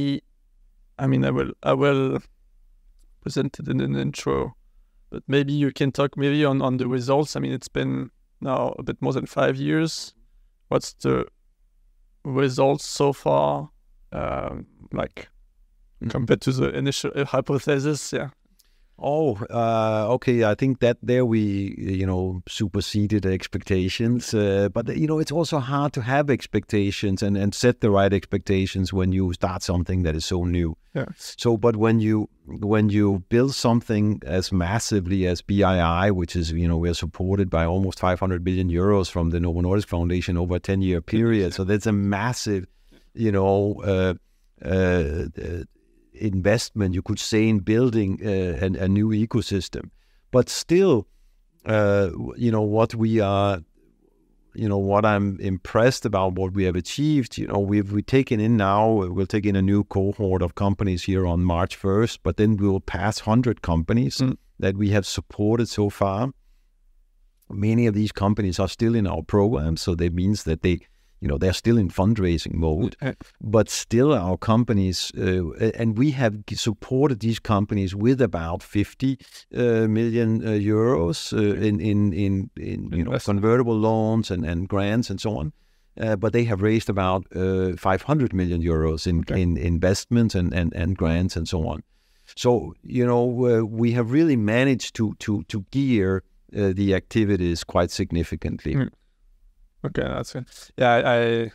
I mean, I will I will present it in an intro, but maybe you can talk maybe on, on the results. I mean, it's been now a bit more than five years. What's the results so far, um, like mm. compared to the initial hypothesis? Yeah. Oh, uh, okay. I think that there we, you know, superseded expectations. Uh, but, you know, it's also hard to have expectations and, and set the right expectations when you start something that is so new. Yeah. So, but when you when you build something as massively as B I I, which is, you know, we're supported by almost five hundred billion euros from the Novo Nordisk Foundation over a ten-year period. So that's a massive, you know, uh, uh, uh, investment, you could say, in building uh, a, a new ecosystem. But still, uh, you know, what we are, you know, what I'm impressed about what we have achieved, you know, we've we've taken in now, we'll take in a new cohort of companies here on March first, but then we will pass one hundred companies mm. that we have supported so far. Many of these companies are still in our program, so that means that they, you know, they're still in fundraising mode, but still our companies, uh, and we have supported these companies with about fifty uh, million uh, euros uh, in, in, in, in, you know, convertible loans and, and grants and so on. Uh, but they have raised about uh, five hundred million euros in, okay. in investments and, and, and grants and so on. So, you know, uh, we have really managed to, to, to gear uh, the activities quite significantly. Mm. Okay, that's good. Yeah, I, I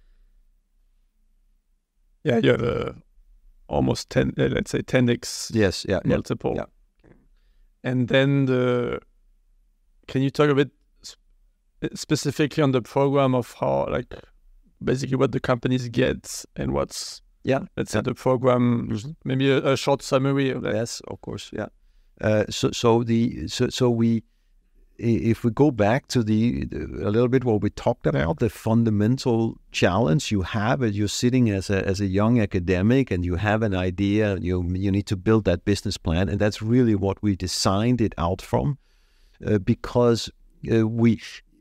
yeah, you have a almost ten, uh, let's say ten x yes, yeah, multiple. Yeah. And then the, can you talk a bit sp- specifically on the program of how, like, basically what the companies get and what's, yeah, let's say yeah. the program, mm-hmm. maybe a, a short summary of that. Yes, of course, yeah. Uh, so, so the, so, so we. If we go back to the a little bit what we talked about, the fundamental challenge you have as you're sitting as a as a young academic and you have an idea, you you need to build that business plan, and that's really what we designed it out from, uh, because uh, we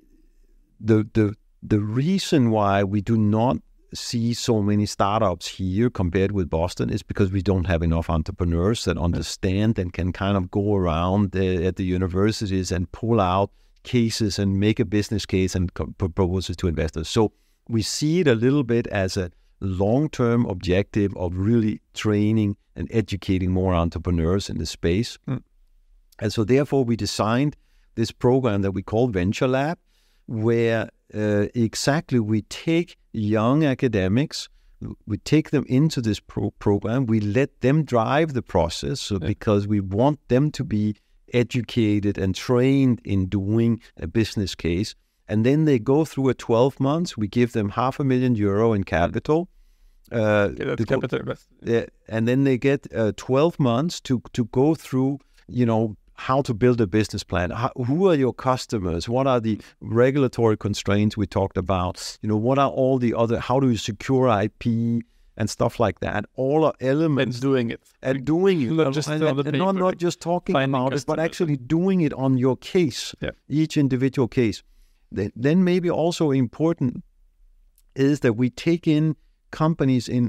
the the the reason why we do not see so many startups here compared with Boston is because we don't have enough entrepreneurs that understand and can kind of go around uh, at the universities and pull out cases and make a business case and co- propose it to investors. So we see it a little bit as a long-term objective of really training and educating more entrepreneurs in the space. Mm. And so therefore we designed this program that we call Venture Lab, where uh, exactly we take young academics, we take them into this pro- program, we let them drive the process, so yeah. because we want them to be educated and trained in doing a business case. And then they go through a twelve months, we give them half a million euro in capital. Uh, yeah, that's capital go, yeah, and then they get uh, twelve months to, to go through, you know, how to build a business plan. How, who are your customers? What are the regulatory constraints we talked about? You know, what are all the other, how do you secure I P and stuff like that? All are elements. And doing it. And doing it. Not just, and, and, and not, not just talking about customers. It, but actually doing it on your case, yeah. each individual case. Then, then maybe also important is that we take in companies in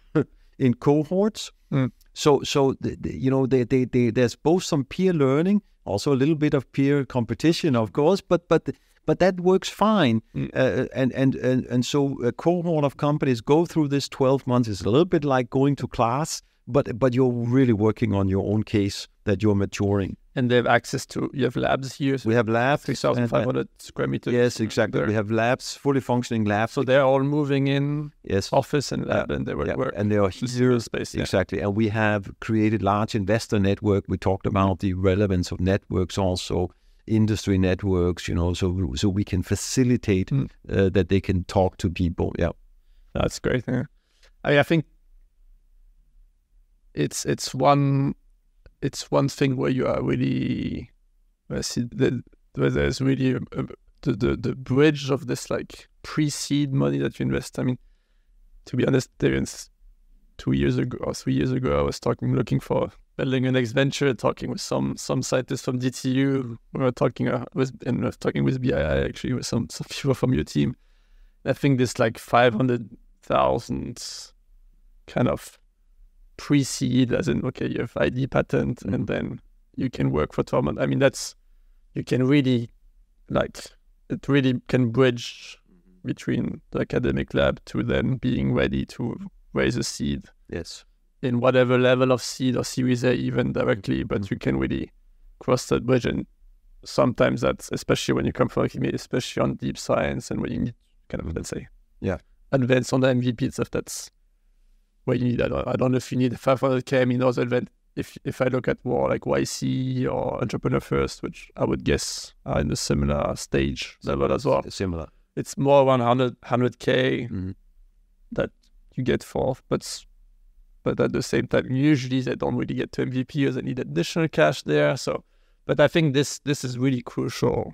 in cohorts. Mm. So, so the, the, you know, they, they, they, there's both some peer learning, also a little bit of peer competition, of course, but but but that works fine. Mm. Uh, and, and and and so a cohort of companies go through this twelve months. It's a little bit like going to class, but but you're really working on your own case that you're maturing. And they have access to, you have labs here. So we have labs. three thousand five hundred square meters. Yes, exactly. There. We have labs, fully functioning labs. So they're all moving in, yes. office and lab, yeah. and they work. Yeah. work. And they are here. Space, yeah. Exactly. And we have created large investor network. We talked about the relevance of networks also, industry networks, you know, so so we can facilitate mm. uh, that they can talk to people. Yeah. That's great. Yeah. I, I think it's it's one it's one thing where you are really where, see, the, where there's really a, a, the, the the bridge of this like pre-seed money that you invest. I mean, to be honest, there is two years ago or three years ago, I was talking, looking for building a next venture, talking with some some scientists from D T U. We were talking uh, with and uh, talking with B I I actually with some some people from your team. I think this like five hundred thousand kind of pre-seed, as in, okay, you have I D patent, mm-hmm. and then you can work for twelve months. I mean, that's, you can really, like, it really can bridge between the academic lab to then being ready to raise a seed. Yes. in whatever level of seed or Series A even directly, but you can really cross that bridge. And sometimes that's, especially when you come from academia, especially on deep science and when you need kind of, let's say, yeah, advance on the M V P stuff, that's where you need, I don't, I don't know if you need five hundred K, I mean, those advance, if if I look at more like Y C or Entrepreneur First, which I would guess are in a similar stage level as well. Similar. It's more around one hundred K mm-hmm. that you get for, but but at the same time, usually they don't really get to M V P or they need additional cash there. So, but I think this this is really crucial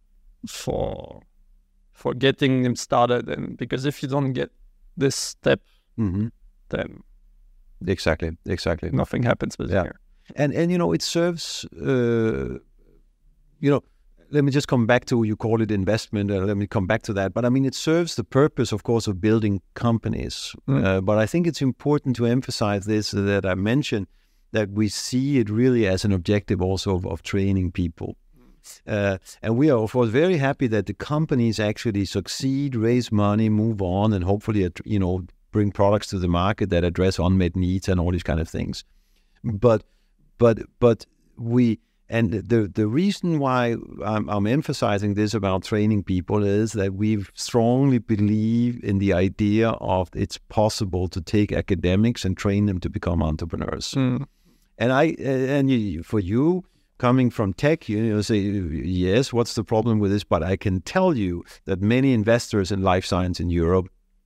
for for getting them started, and because if you don't get this step, mm-hmm. then exactly, exactly, nothing happens with yeah. it. And and you know, it serves. Uh, you know. Let me just come back to, you call it investment, uh, let me come back to that. But I mean, it serves the purpose, of course, of building companies. Mm. Uh, but I think it's important to emphasize this, uh, that I mentioned, that we see it really as an objective also of, of training people. Uh, and we are, of course, very happy that the companies actually succeed, raise money, move on, and hopefully, you know, bring products to the market that address unmet needs and all these kind of things. But, but, but we... And the the reason why I'm, I'm emphasizing this about training people is that we strongly believe in the idea of it's possible to take academics and train them to become entrepreneurs. Mm. And I and you, for you coming from tech, you know, say yes, what's the problem with this? But I can tell you that many investors in life science in Europe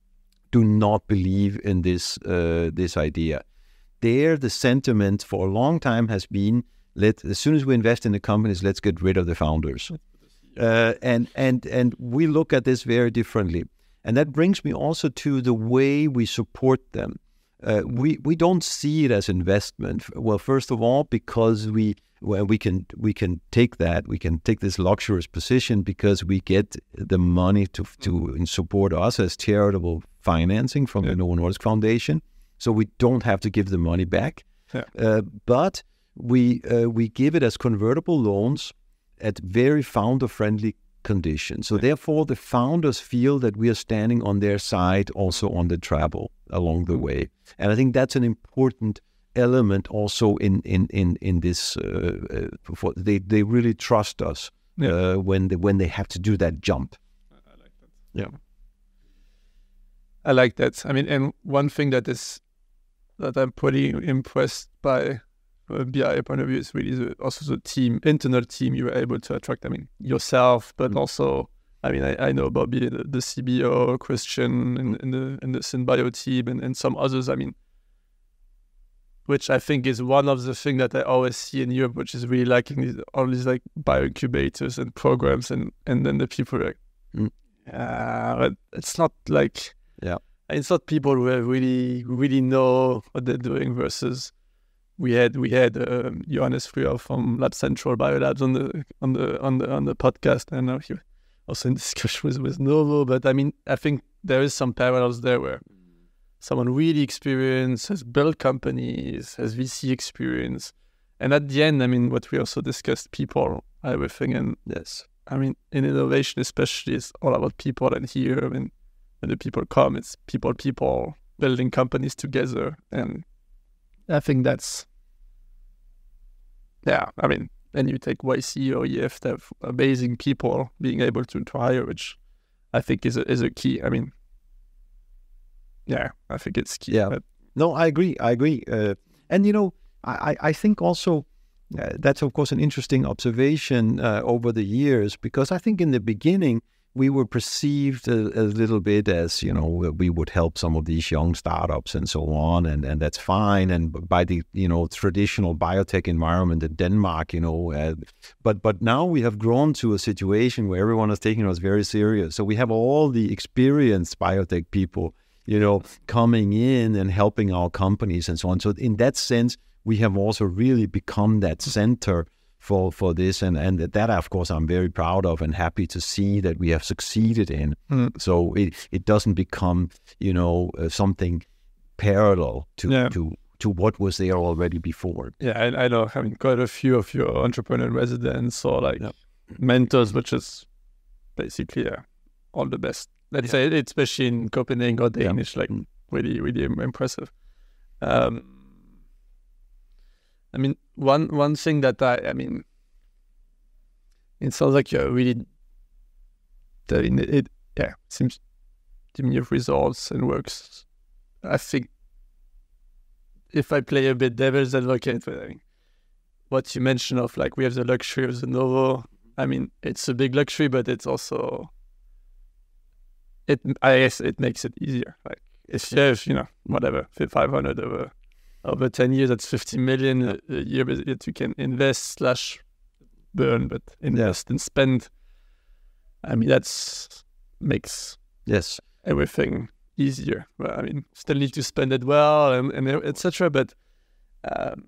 do not believe in this uh, this idea. There, the sentiment for a long time has been, Let as soon as we invest in the companies, let's get rid of the founders, uh, and and and we look at this very differently, and that brings me also to the way we support them. Uh, we we don't see it as investment. Well, first of all, because we well, we can we can take that we can take this luxurious position because we get the money to to support us as charitable financing from yeah. the Novo Nordisk Foundation, so we don't have to give the money back, yeah. uh, but. We uh, we give it as convertible loans at very founder-friendly conditions. So yeah. therefore, the founders feel that we are standing on their side also on the travel along the way. And I think that's an important element also in in in in this. Uh, uh, for, they they really trust us yeah. uh, when they when they have to do that jump. I like that. Yeah, I like that. I mean, and one thing that is that I'm pretty impressed by. From a B I A point of view, is really the, also the team, internal team you were able to attract. I mean, yourself, but mm. also, I mean, I, I know Bobby, the, the C B O, Christian, and, and the and the SynBio team, and, and some others. I mean, which I think is one of the things that I always see in Europe, which is really lacking these, all these like bioincubators and programs, and, and then the people are like, mm. uh, it's not like, yeah, it's not people who really really know what they're doing versus. We had we had um, Johannes Früher from Lab Central Biolabs on the on the on the on the podcast, and now he also in discussion with, with Novo. But I mean, I think there is some parallels there where someone really experienced, has built companies, has V C experience, and at the end, I mean, what we also discussed, people, everything, and yes, I mean, in innovation especially, it's all about people. And here, I mean, when the people come, it's people, people building companies together, and I think that's, yeah, I mean, then you take Y C or E F, they have amazing people being able to, to hire, which I think is a, is a key. I mean, yeah, I think it's key. Yeah, but, no, I agree, I agree. Uh, and, you know, I, I think also uh, that's, of course, an interesting observation uh, over the years, because I think in the beginning, we were perceived a, a little bit as, you know, we would help some of these young startups and so on, and, and that's fine. And by the, you know, traditional biotech environment in Denmark, you know, uh, but but now we have grown to a situation where everyone is taking us very serious. So we have all the experienced biotech people, you know, coming in and helping our companies and so on. So in that sense, we have also really become that center for for this, and and that of course I'm very proud of and happy to see that we have succeeded in. Mm. So it it doesn't become, you know, uh, something parallel to yeah. to to what was there already before. Yeah, I, I know. I mean, quite a few of your entrepreneur residents or like yeah. mentors, which is basically yeah, all the best. Let's yeah. say, especially in Copenhagen or Danish, yeah. like mm. really really impressive. Um, I mean, one one thing that I, I mean, it sounds like you're really, I mean, it, it yeah, seems to me of results and works. I think if I play a bit devil's advocate, I mean, what you mentioned of like we have the luxury of the Novo. I mean, it's a big luxury, but it's also it. I guess it makes it easier. Like if you have, you know, whatever, five hundred over over ten years, that's fifty million a, a year that you can invest slash burn, but invest yeah. and spend. I mean, that's makes yes everything easier. Well, I mean, still need to spend it well and, and et cetera. But um,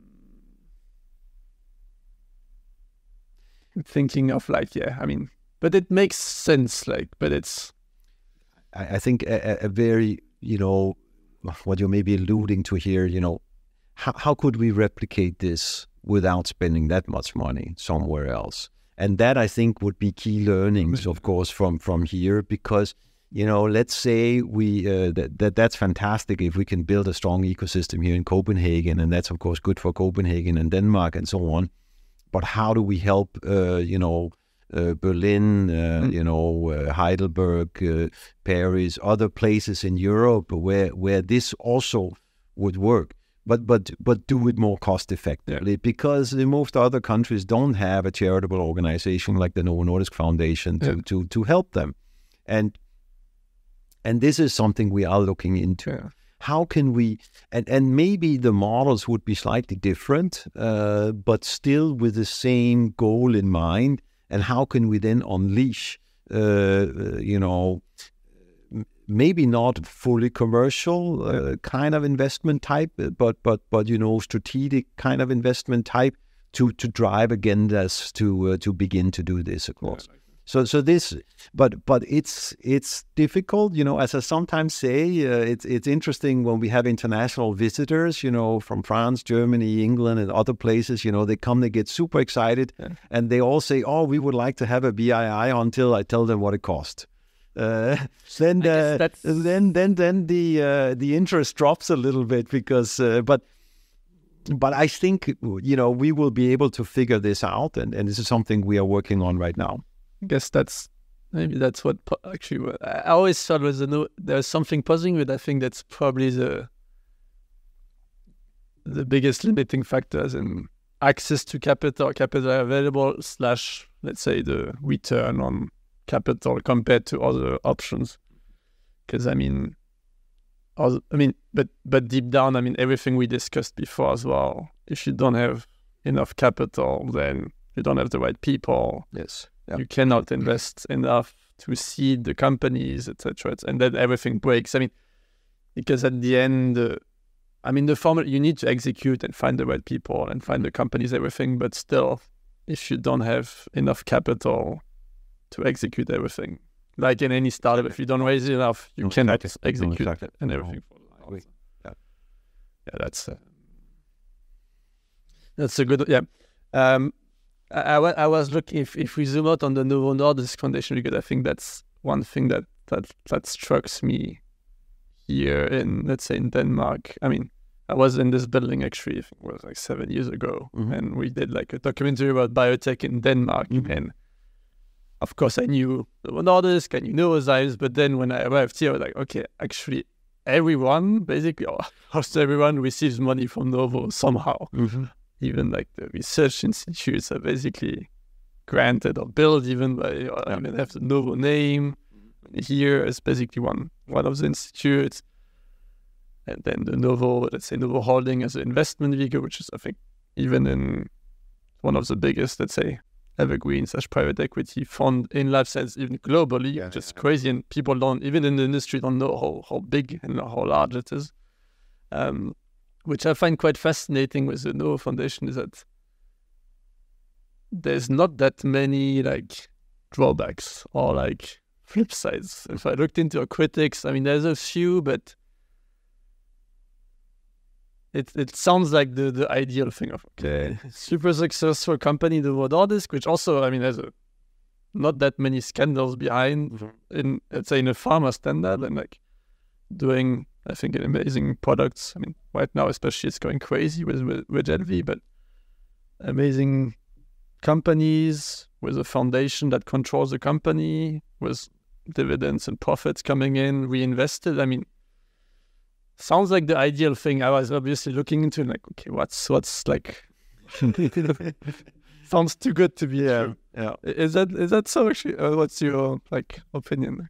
thinking of like, yeah, I mean, but it makes sense. Like, but it's. I, I think a, a very, you know, what you're maybe alluding to here, you know, how how could we replicate this without spending that much money somewhere else? And that I think would be key learnings, of course, from from here, because. You know, let's say we uh, that, that that's fantastic if we can build a strong ecosystem here in Copenhagen, and that's of course good for Copenhagen and Denmark and so on. But how do we help, uh, you know, uh, Berlin, uh, mm. you know, uh, Heidelberg, uh, Paris, other places in Europe where where this also would work, but but but do it more cost effectively, yeah. because most other countries don't have a charitable organization like the Novo Nordisk Foundation to yeah. to to help them, and. And this is something we are looking into. Yeah. How can we, and, and maybe the models would be slightly different, uh, but still with the same goal in mind. And how can we then unleash, uh, you know, maybe not fully commercial uh, kind of investment type, but, but, but, you know, strategic kind of investment type to, to drive agendas to, uh, to begin to do this, of course. Yeah. So, so this, but but it's it's difficult, you know. As I sometimes say, uh, it's it's interesting when we have international visitors, you know, from France, Germany, England, and other places. You know, they come, they get super excited, yeah. and they all say, "Oh, we would like to have a B I I," until I tell them what it costs. Uh, then, uh, then, then, then the uh, the interest drops a little bit because, uh, but. But I think, you know, we will be able to figure this out, and, and this is something we are working on right now. I guess that's maybe that's what actually what I always thought was a no, there's something puzzling, but I think that's probably the the biggest limiting factors in access to capital, capital available slash let's say the return on capital compared to other options. Because I mean, I mean, but but deep down, I mean everything we discussed before as well. If you don't have enough capital, then you don't have the right people. Yes. Yeah. You cannot invest enough to seed the companies, et cetera. And then everything breaks. I mean, because at the end, uh, I mean, the formula, you need to execute and find the right people and find the companies, everything. But still, if you don't have enough capital to execute everything, like in any startup, if you don't raise enough, you no, cannot exactly. execute no, exactly. and everything. No. For yeah. yeah, that's uh, that's a good, yeah. Um, I, I was looking, if, if we zoom out on the Novo Nordisk Foundation, because I think that's one thing that, that, that strikes me here in, let's say, in Denmark. I mean, I was in this building actually, I think it was like seven years ago, mm-hmm. and we did like a documentary about biotech in Denmark. Mm-hmm. And of course, I knew Novo Nordisk, I knew Novozymes, but then when I arrived here, I was like, okay, actually, everyone, basically, almost everyone receives money from Novo somehow. Mm-hmm. Even like the research institutes are basically granted or built even by, uh, I mean, they have the Novo name. Here is basically one one of the institutes. And then the Novo, let's say Novo Holding as an investment vehicle, which is, I think, even in one of the biggest, let's say, evergreen slash private equity fund in life science, even globally, yeah, just yeah. crazy. And people don't, even in the industry, don't know how, how big and how large it is. Um, Which I find quite fascinating with the Novo Foundation is that there's not that many like drawbacks or like flip sides. If I looked into our critics, I mean, there's a few, but it it sounds like the, the ideal thing of okay, super successful company, the Novo Nordisk, which also, I mean, there's a, not that many scandals behind mm-hmm. in, let's say, in a pharma standard and like doing, I think, amazing products. I mean, right now, especially, it's going crazy with with, with Regelvi, but amazing companies with a foundation that controls the company, with dividends and profits coming in, reinvested. I mean, sounds like the ideal thing. I was obviously looking into like, okay, what's what's like sounds too good to be Yeah, true. yeah. Is that is that so actually? Uh, what's your like opinion?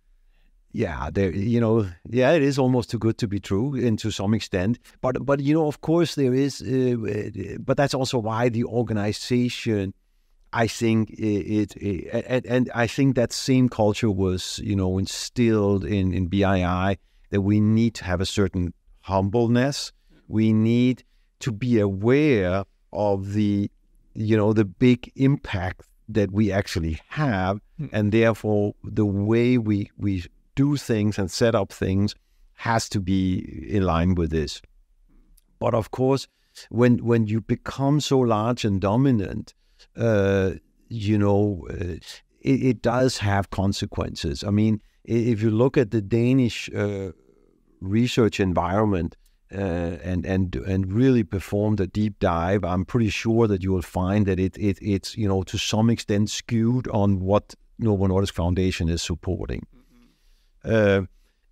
Yeah, there, you know, yeah, it is almost too good to be true, and to some extent. But, but you know, of course, there is. Uh, but that's also why the organization, I think, it, it and, and I think that same culture was, you know, instilled in in B I I, that we need to have a certain humbleness. We need to be aware of the, you know, the big impact that we actually have, Mm. and therefore the way we we do things and set up things has to be in line with this. But of course, when when you become so large and dominant, uh, you know, uh, it, it does have consequences. I mean, i- if you look at the Danish uh, research environment uh, and and and really performed a deep dive, I'm pretty sure that you will find that it it it's, you know, to some extent skewed on what Novo Nordisk Foundation is supporting. Uh,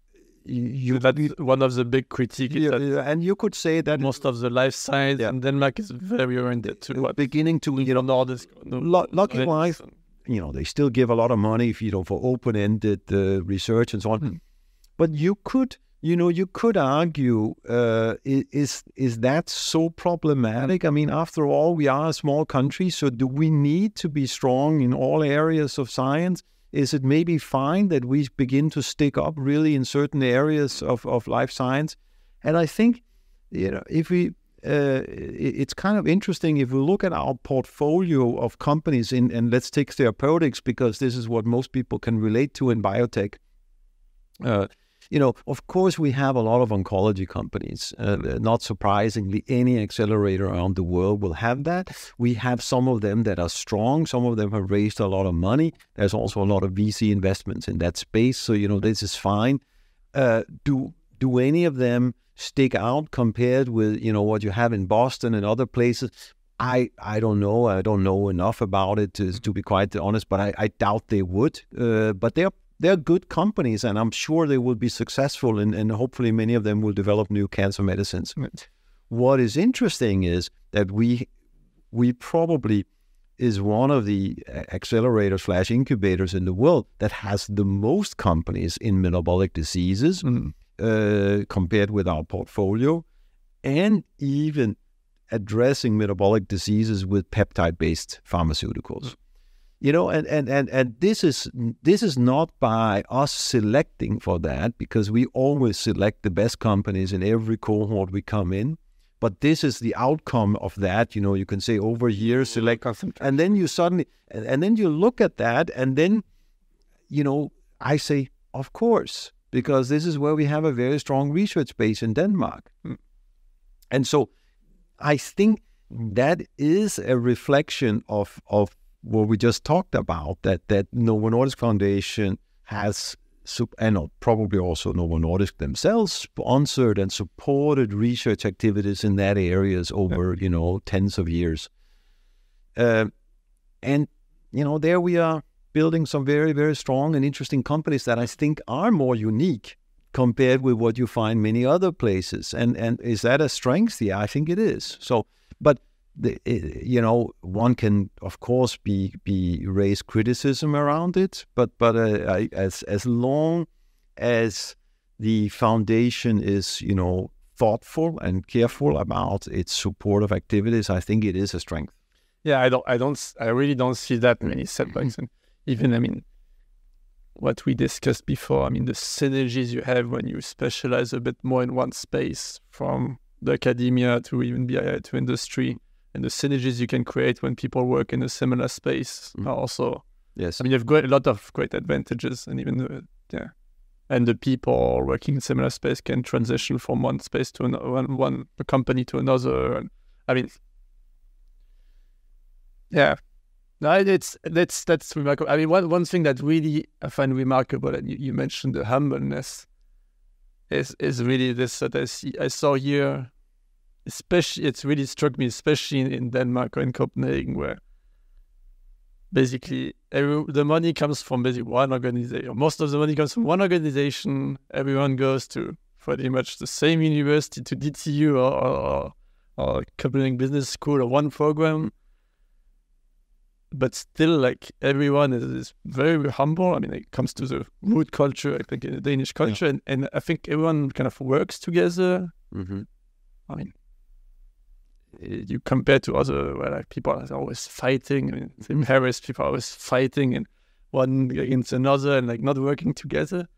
you, That's one of the big critiques. yeah, that yeah, and you could say that most of the life science Yeah. in Denmark is very oriented to what beginning to, you know, Nordisk. Lu- lucky wise, you know, they still give a lot of money, if you know, for open-ended uh, research and so on. Hmm. But you could, you know, you could argue, uh, i- is is that so problematic? I mean, after all, we are a small country, so do we need to be strong in all areas of science? Is it maybe fine that we begin to stick up really in certain areas of, of life science? And I think, you know, if we, uh, it- it's kind of interesting if we look at our portfolio of companies in, and let's take therapeutics, because this is what most people can relate to in biotech. Uh, you know, of course, we have a lot of oncology companies. Uh, not surprisingly, any accelerator around the world will have that. We have some of them that are strong. Some of them have raised a lot of money. There's also a lot of V C investments in that space. So, you know, this is fine. Uh, do do any of them stick out compared with, you know, what you have in Boston and other places? I I don't know. I don't know enough about it to, to be quite honest, but I, I doubt they would. Uh, but they're they're good companies, and I'm sure they will be successful, and, and hopefully many of them will develop new cancer medicines. Right. What is interesting is that we we probably is one of the accelerators slash incubators in the world that has the most companies in metabolic diseases Mm. uh, compared with our portfolio, and even addressing metabolic diseases with peptide-based pharmaceuticals. You know, and, and, and, and this is this is not by us selecting for that, because we always select the best companies in every cohort we come in. But this is the outcome of that. You know, you can say over years select, and then you suddenly, and, and then you look at that, and then, you know, I say, of course, because this is where we have a very strong research base in Denmark. Mm. And so I think that is a reflection of of what we just talked about, that that Novo Nordisk Foundation has, and probably also Novo Nordisk themselves, sponsored and supported research activities in that areas over, yeah. you know, tens of years. Uh, and, you know, there we are building some very, very strong and interesting companies that I think are more unique compared with what you find many other places. And and is that a strength? Yeah, I think it is. So, but the, you know, one can of course be be raise criticism around it, but but uh, I, as as long as the foundation is, you know, thoughtful and careful about its supportive activities, I think it is a strength. Yeah, I don't, I don't, I really don't see that many setbacks, and even, I mean, what we discussed before, I mean, the synergies you have when you specialize a bit more in one space, from the academia to even B I I to industry, and the synergies you can create when people work in a similar space Mm. are also, Yes. I mean, you've got a lot of great advantages, and even the, yeah, and the people working in similar space can transition from one space to another, one, one company to another, and I mean, yeah. No, it's that's that's remarkable. I mean, one one thing that really I find remarkable, and you, you mentioned the humbleness, is is really this that I see I saw here especially, it's really struck me, especially in, in Denmark or in Copenhagen, where basically every, the money comes from basically one organization. Most of the money comes from one organization. Everyone goes to pretty much the same university, to D T U or, or, or Copenhagen Business School or one program. But still, like, everyone is, is very humble. I mean, it comes to the root culture, I think, in the Danish culture. Yeah. And, and I think everyone kind of works together. Mm-hmm. I mean, you compare to other, where like people are always fighting. I mean, in Paris, people are always fighting and one against another and like not working together.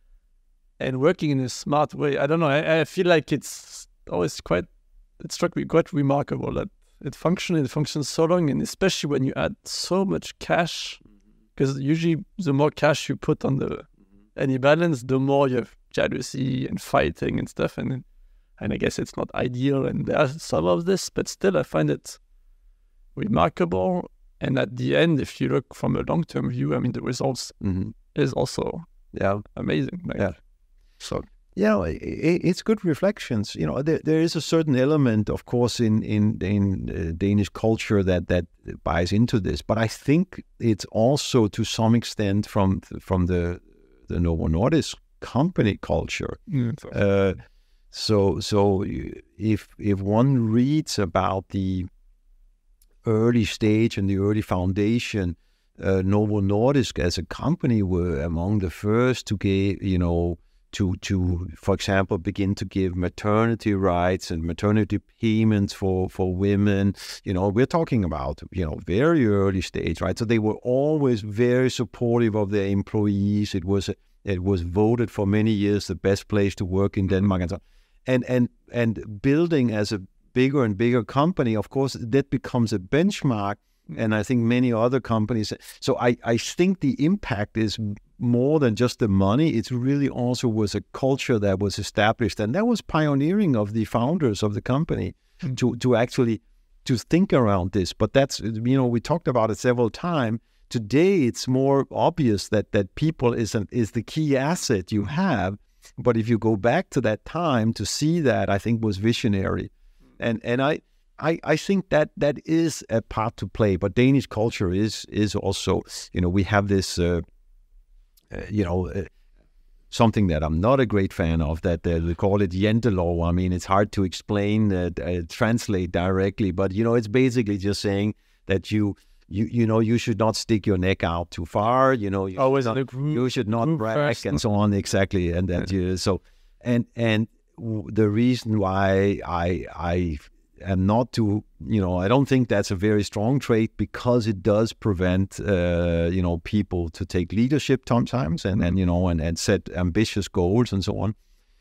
And working in a smart way. I don't know. I, I feel like it's always quite, it struck me quite remarkable that it functions, it functions so long, and especially when you add so much cash, because usually the more cash you put on the any balance, the more you have jealousy and fighting and stuff. And and I guess it's not ideal, and there's some of this, but still I find it remarkable. And at the end, if you look from a long-term view, I mean, the results mm-hmm. is also yeah amazing. Like, yeah. So. Yeah, it, it's good reflections. You know, there, there is a certain element, of course, in in, in uh, Danish culture that, that buys into this. But I think it's also, to some extent, from from the the Novo Nordisk company culture. Mm, uh, so so if if one reads about the early stage and the early foundation, uh, Novo Nordisk as a company were among the first to get, you know. to, to, for example, begin to give maternity rights and maternity payments for, for women. You know, we're talking about, you know, very early stage, right? So they were always very supportive of their employees. It was, it was voted for many years the best place to work in Denmark and so on. And, and, and building as a bigger and bigger company, of course, that becomes a benchmark. And I think many other companies. So I, I think the impact is more than just the money. It really also was a culture that was established, and that was pioneering of the founders of the company mm-hmm. to to actually to think around this. But that's, you know, we talked about it several times. Today, it's more obvious that that people is an, is the key asset you have. But if you go back to that time to see that, I think was visionary, and and I. I, I think that that is a part to play, but Danish culture is is also, you know, we have this, uh, uh, you know, uh, something that I'm not a great fan of, that uh, they call it jantelov. I mean, it's hard to explain, uh, uh, translate directly, but, you know, it's basically just saying that you, you you know, you should not stick your neck out too far, you know, you, Always should, not, group, you should not brag first. And so on, exactly, and that you, so, and, and the reason why I, I, and not to, you know, I don't think that's a very strong trait, because it does prevent, uh, you know, people to take leadership sometimes and, and you know, and, and set ambitious goals and so on.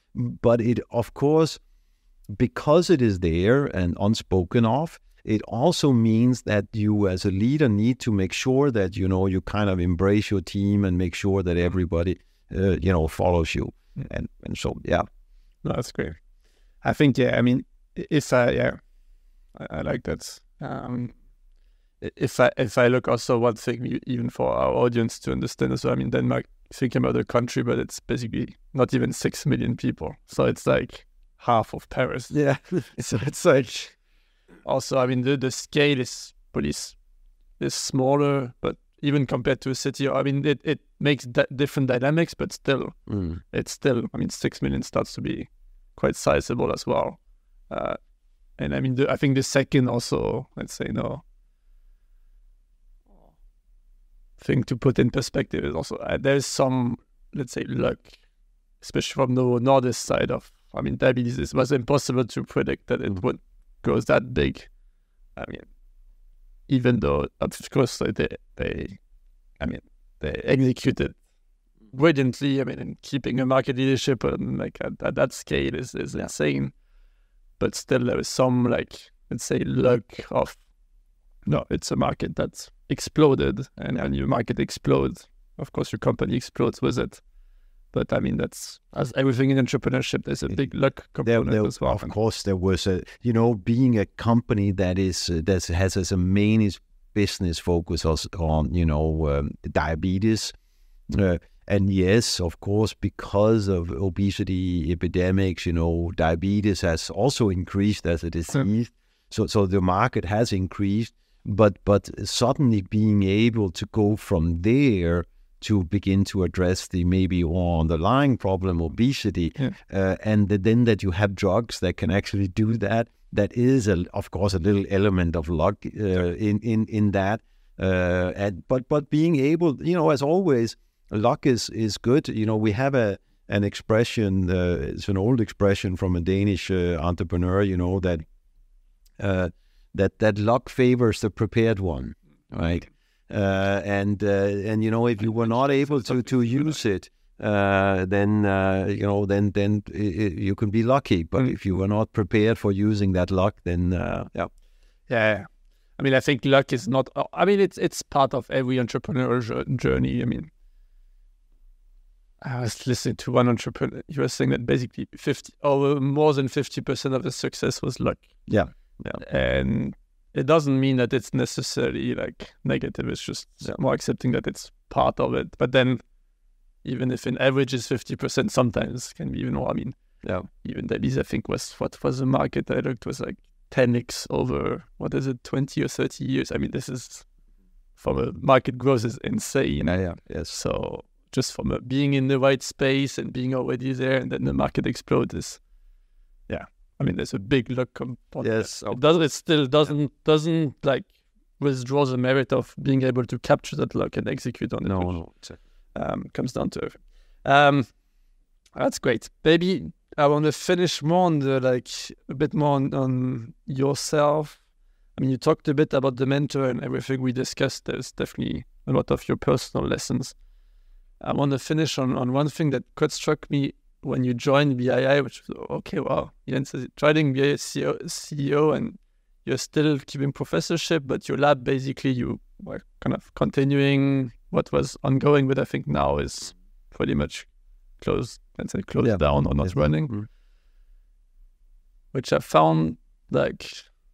But it, of course, because it is there and unspoken of, it also means that you as a leader need to make sure that, you know, you kind of embrace your team and make sure that everybody, uh, you know, follows you. And, and so, yeah. No, that's great. I think, yeah, I mean, if I, yeah, I, I like that. Um, if I if I look also one thing, even for our audience to understand as well, I mean, Denmark, thinking about the country, but it's basically not even six million people. So it's like half of Paris. Yeah. So it's like, also, I mean, the, the scale is pretty, is smaller, but even compared to a city, I mean, it, it makes d- different dynamics, but still, mm. it's still, I mean, six million starts to be quite sizable as well. Uh, and I mean, the, I think the second also, let's say, no, thing to put in perspective is also, uh, there's some, let's say, luck, especially from the Nordisk side of, I mean, diabetes. It was impossible to predict that it mm. would go that big. I mean, even though, of course, they, they, I mean, they executed brilliantly. I mean, in keeping a market leadership and like at, at that scale is, is yeah. insane. But still, there is some, like, let's say, luck of, no, it's a market that's exploded, and when your market explodes, of course, your company explodes with it. But I mean, that's, as everything in entrepreneurship, there's a big luck component there, there, as well. Of course, there was a, you know, being a company that is uh, that has as a main business focus on, you know, um, diabetes, uh, and yes, of course, because of obesity epidemics, you know, diabetes has also increased as a disease. So, so the market has increased, but but suddenly being able to go from there to begin to address the maybe more underlying problem, obesity, yeah. uh, and then that you have drugs that can actually do that. That is, a, of course, a little element of luck uh, in in in that. Uh, and but but being able, you know, as always, luck is is good. You know, we have a an expression. Uh, it's an old expression from a Danish uh, entrepreneur. You know that uh, that that luck favors the prepared one, right? Uh, and uh, and you know, if you were not able to to use it, uh, then uh, you know, then then it, it, you can be lucky. But mm. if you were not prepared for using that luck, then uh, yeah, yeah. I mean, I think luck is not. I mean, it's it's part of every entrepreneurial journey. I mean, I was listening to one entrepreneur. He was saying that basically fifty or more than fifty percent of the success was luck. Yeah, yeah, and it doesn't mean that it's necessarily like negative. It's just yeah. more accepting that it's part of it. But then, even if an average is fifty percent, sometimes can be even more. I mean, yeah. Even Davies, I think, was what was the market I looked was like ten x over, what is it, twenty or thirty years. I mean, this is, from a market growth is insane. Yeah, yeah, yes. So just from a, being in the right space and being already there, and then the market explodes is, yeah. I mean, there's a big luck component. Yes. It does. It still doesn't yeah. doesn't like withdraw the merit of being able to capture that luck and execute on it. No, which, no, exactly. Um, comes down to it. Um, that's great. Maybe I want to finish more on the like a bit more on, on yourself. I mean, you talked a bit about the mentor and everything we discussed. There's definitely a lot of your personal lessons. I want to finish on, on one thing that quite struck me when you joined B I I, which was, okay, wow, Jens is joining B I I C E O and you're still keeping professorship, but your lab, basically, you were kind of continuing what was ongoing, but I think now is pretty much closed, let's say closed yeah. down or not yeah. running, mm-hmm. which I found like,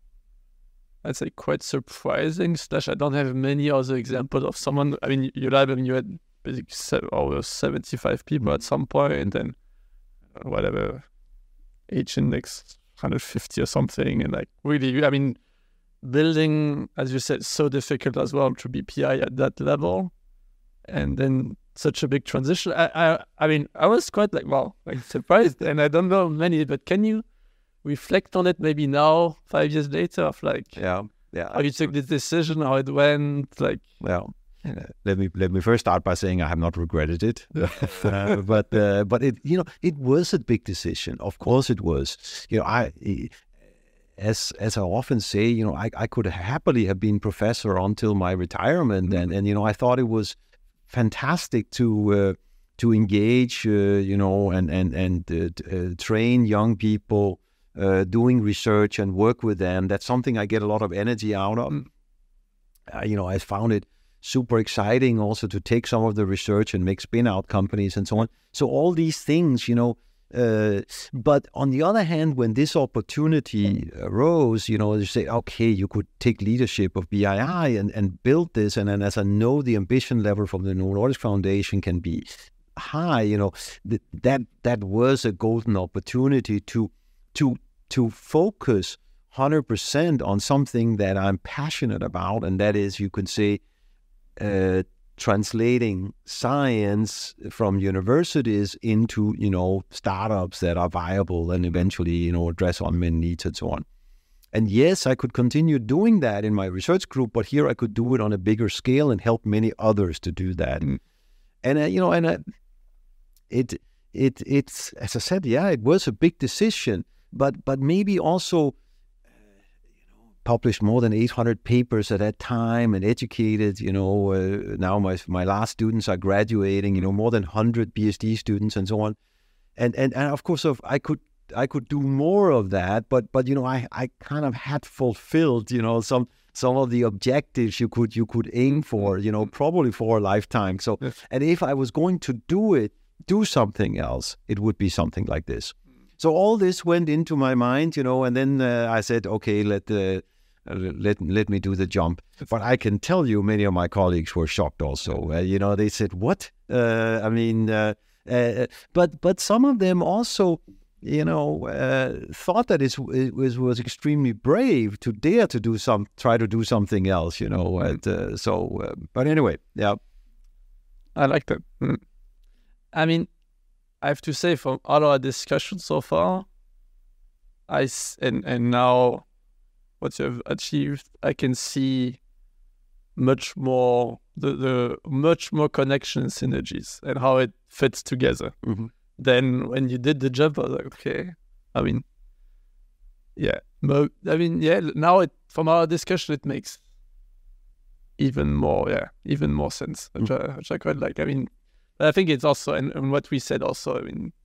I'd say quite surprising, slash I don't have many other examples of someone, I mean, your lab, I mean, you had basically over seventy-five people mm-hmm. at some point, and then whatever, H index one hundred fifty or something, and like really, I mean, building, as you said, so difficult as well to be P I at that level, and then such a big transition. I, I, I mean, I was quite like, wow, like surprised, and I don't know many, but can you reflect on it maybe now, five years later, of like, yeah, yeah, how you took this decision, how it went, like, well. Uh, let me let me first start by saying I have not regretted it, uh, but uh, but it you know it was a big decision. Of course it was. You know, I as as I often say, you know, I, I could happily have been professor until my retirement, mm-hmm. and and you know I thought it was fantastic to uh, to engage, uh, you know, and and and uh, uh, train young people, uh, doing research and work with them. That's something I get a lot of energy out of. Uh, you know, I found it super exciting also to take some of the research and make spin-out companies and so on. So all these things, you know, uh, but on the other hand, when this opportunity arose, you know, you say, okay, you could take leadership of B I I and, and build this. And then as I know the ambition level from the Novo Nordisk Foundation can be high, you know, th- that that was a golden opportunity to to to focus one hundred percent on something that I'm passionate about, and that is, you could say, Uh, translating science from universities into, you know, startups that are viable and eventually, you know, address unmet needs and so on. And yes, I could continue doing that in my research group, but here I could do it on a bigger scale and help many others to do that. Mm. And, uh, you know, and uh, it, it, it's, as I said, yeah, it was a big decision, but, but maybe also published more than eight hundred papers at that time and educated, you know, uh, now my my last students are graduating, you know, more than one hundred PhD students and so on. And and, and of course, of, I could I could do more of that, but, but you know, I, I kind of had fulfilled, you know, some some of the objectives you could you could aim for, you know, probably for a lifetime. So, yes. And if I was going to do it, do something else, it would be something like this. So all this went into my mind, you know, and then uh, I said, okay, let the Uh, let let me do the jump. But I can tell you, many of my colleagues were shocked also. Uh, you know, they said, what? Uh, I mean, uh, uh, but but some of them also, you know, uh, thought that it was was extremely brave to dare to do some, try to do something else, you know. Mm. And, uh, so, uh, but anyway, yeah, I like that. Mm. I mean, I have to say, from all our discussions so far, I and and now what you have achieved, I can see much more the, the much more connection and synergies and how it fits together. Mm-hmm. Then when you did the jump, I was like, okay. I mean, yeah. Mo- I mean, yeah. Now it from our discussion, it makes even more, yeah, even more sense, which, mm-hmm. I, which I quite like. I mean, I think it's also, and, and what we said also. I mean,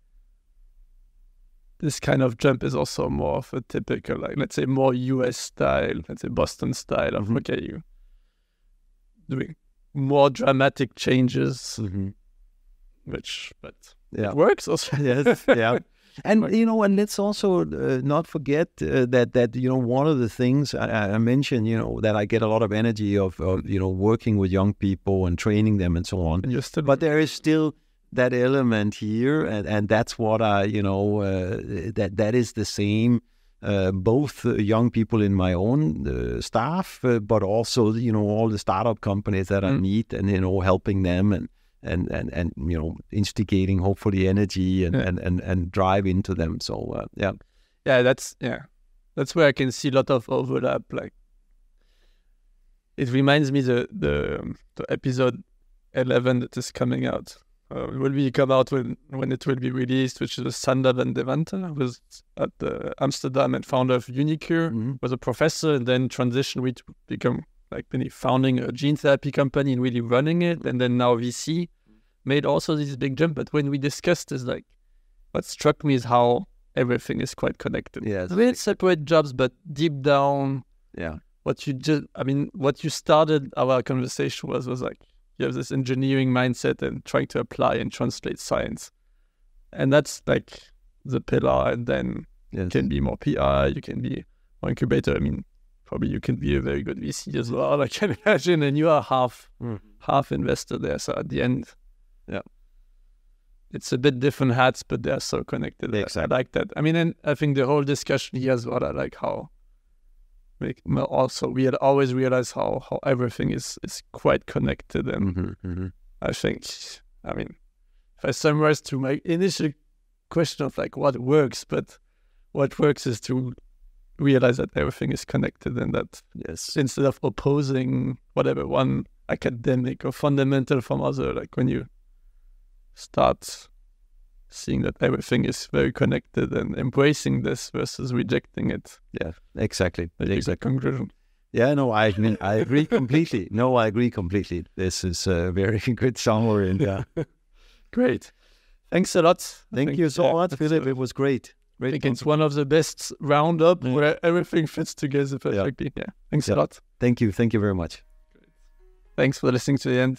this kind of jump is also more of a typical, like, let's say, more U S style, let's say Boston style of, mm-hmm. okay, you doing more dramatic changes, mm-hmm. which, but yeah. it works also. Yes, yeah. And, you know, and let's also uh, not forget uh, that, that, you know, one of the things I, I mentioned, you know, that I get a lot of energy of, of, you know, working with young people and training them and so on. And you're still but there is still that element here, and, and that's what I, you know, uh, that that is the same, uh, both uh, young people in my own uh, staff, uh, but also, you know, all the startup companies that mm. I meet, and, you know, helping them and, and, and, and you know, instigating hopefully energy and, yeah. and, and, and drive into them. So, uh, yeah. Yeah, that's, yeah, that's where I can see a lot of overlap. Like, it reminds me the, the, the episode eleven that is coming out. Uh, it will be come out when, when it will be released, which is Sander van Deventer, who was at uh, Amsterdam and founder of Unicure, mm-hmm. was a professor, and then transitioned to become like really founding a gene therapy company and really running it, and then now V C, made also this big jump. But when we discussed this, like, what struck me is how everything is quite connected. Yes. I mean, it's separate jobs, but deep down, yeah. What you just, I mean, what you started our conversation was was like, you have this engineering mindset and trying to apply and translate science. And that's like the pillar. And then yes. you can be more P I, you can be more incubator. I mean, probably you can be a very good V C as well, I can imagine. And you are half mm. half investor there. So at the end, yeah, it's a bit different hats, but they're so connected. Exactly. I like that. I mean, and I think the whole discussion here as well, I like how Like, also, we had always realized how, how everything is, is quite connected. And mm-hmm, mm-hmm. I think, I mean, if I summarize to my initial question of like what works, but what works is to realize that everything is connected, and that yes, instead of opposing whatever one academic or fundamental from other, like when you start seeing that everything is very connected and embracing this versus rejecting it. Yeah, exactly. Exact conclusion. Yeah, no, I mean, I agree completely. No, I agree completely. This is a very good summary. And yeah, great. Thanks a lot. Thank think, you so yeah, much, Philip. It was great. Great. I think it's one of the best roundup yeah. where everything fits together perfectly. Yeah. yeah. Thanks yeah. a lot. Thank you. Thank you very much. Great. Thanks for listening to the end.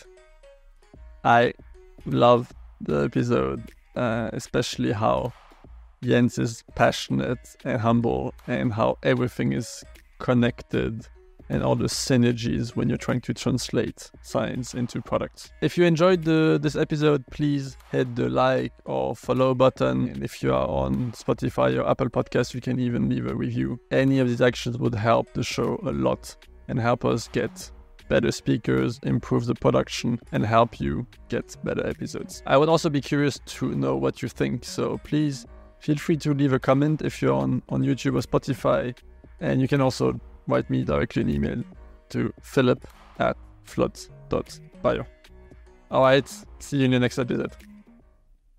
I love the episode. Uh, especially how Jens is passionate and humble, and how everything is connected, and all the synergies when you're trying to translate science into products. If you enjoyed the, this episode, please hit the like or follow button. And if you are on Spotify or Apple Podcasts, you can even leave a review. Any of these actions would help the show a lot and help us get better speakers, improve the production, and help you get better episodes. I would also be curious to know what you think, so please feel free to leave a comment if you're on, on YouTube or Spotify, and you can also write me directly an email to philip at flood dot bio. Alright, see you in the next episode.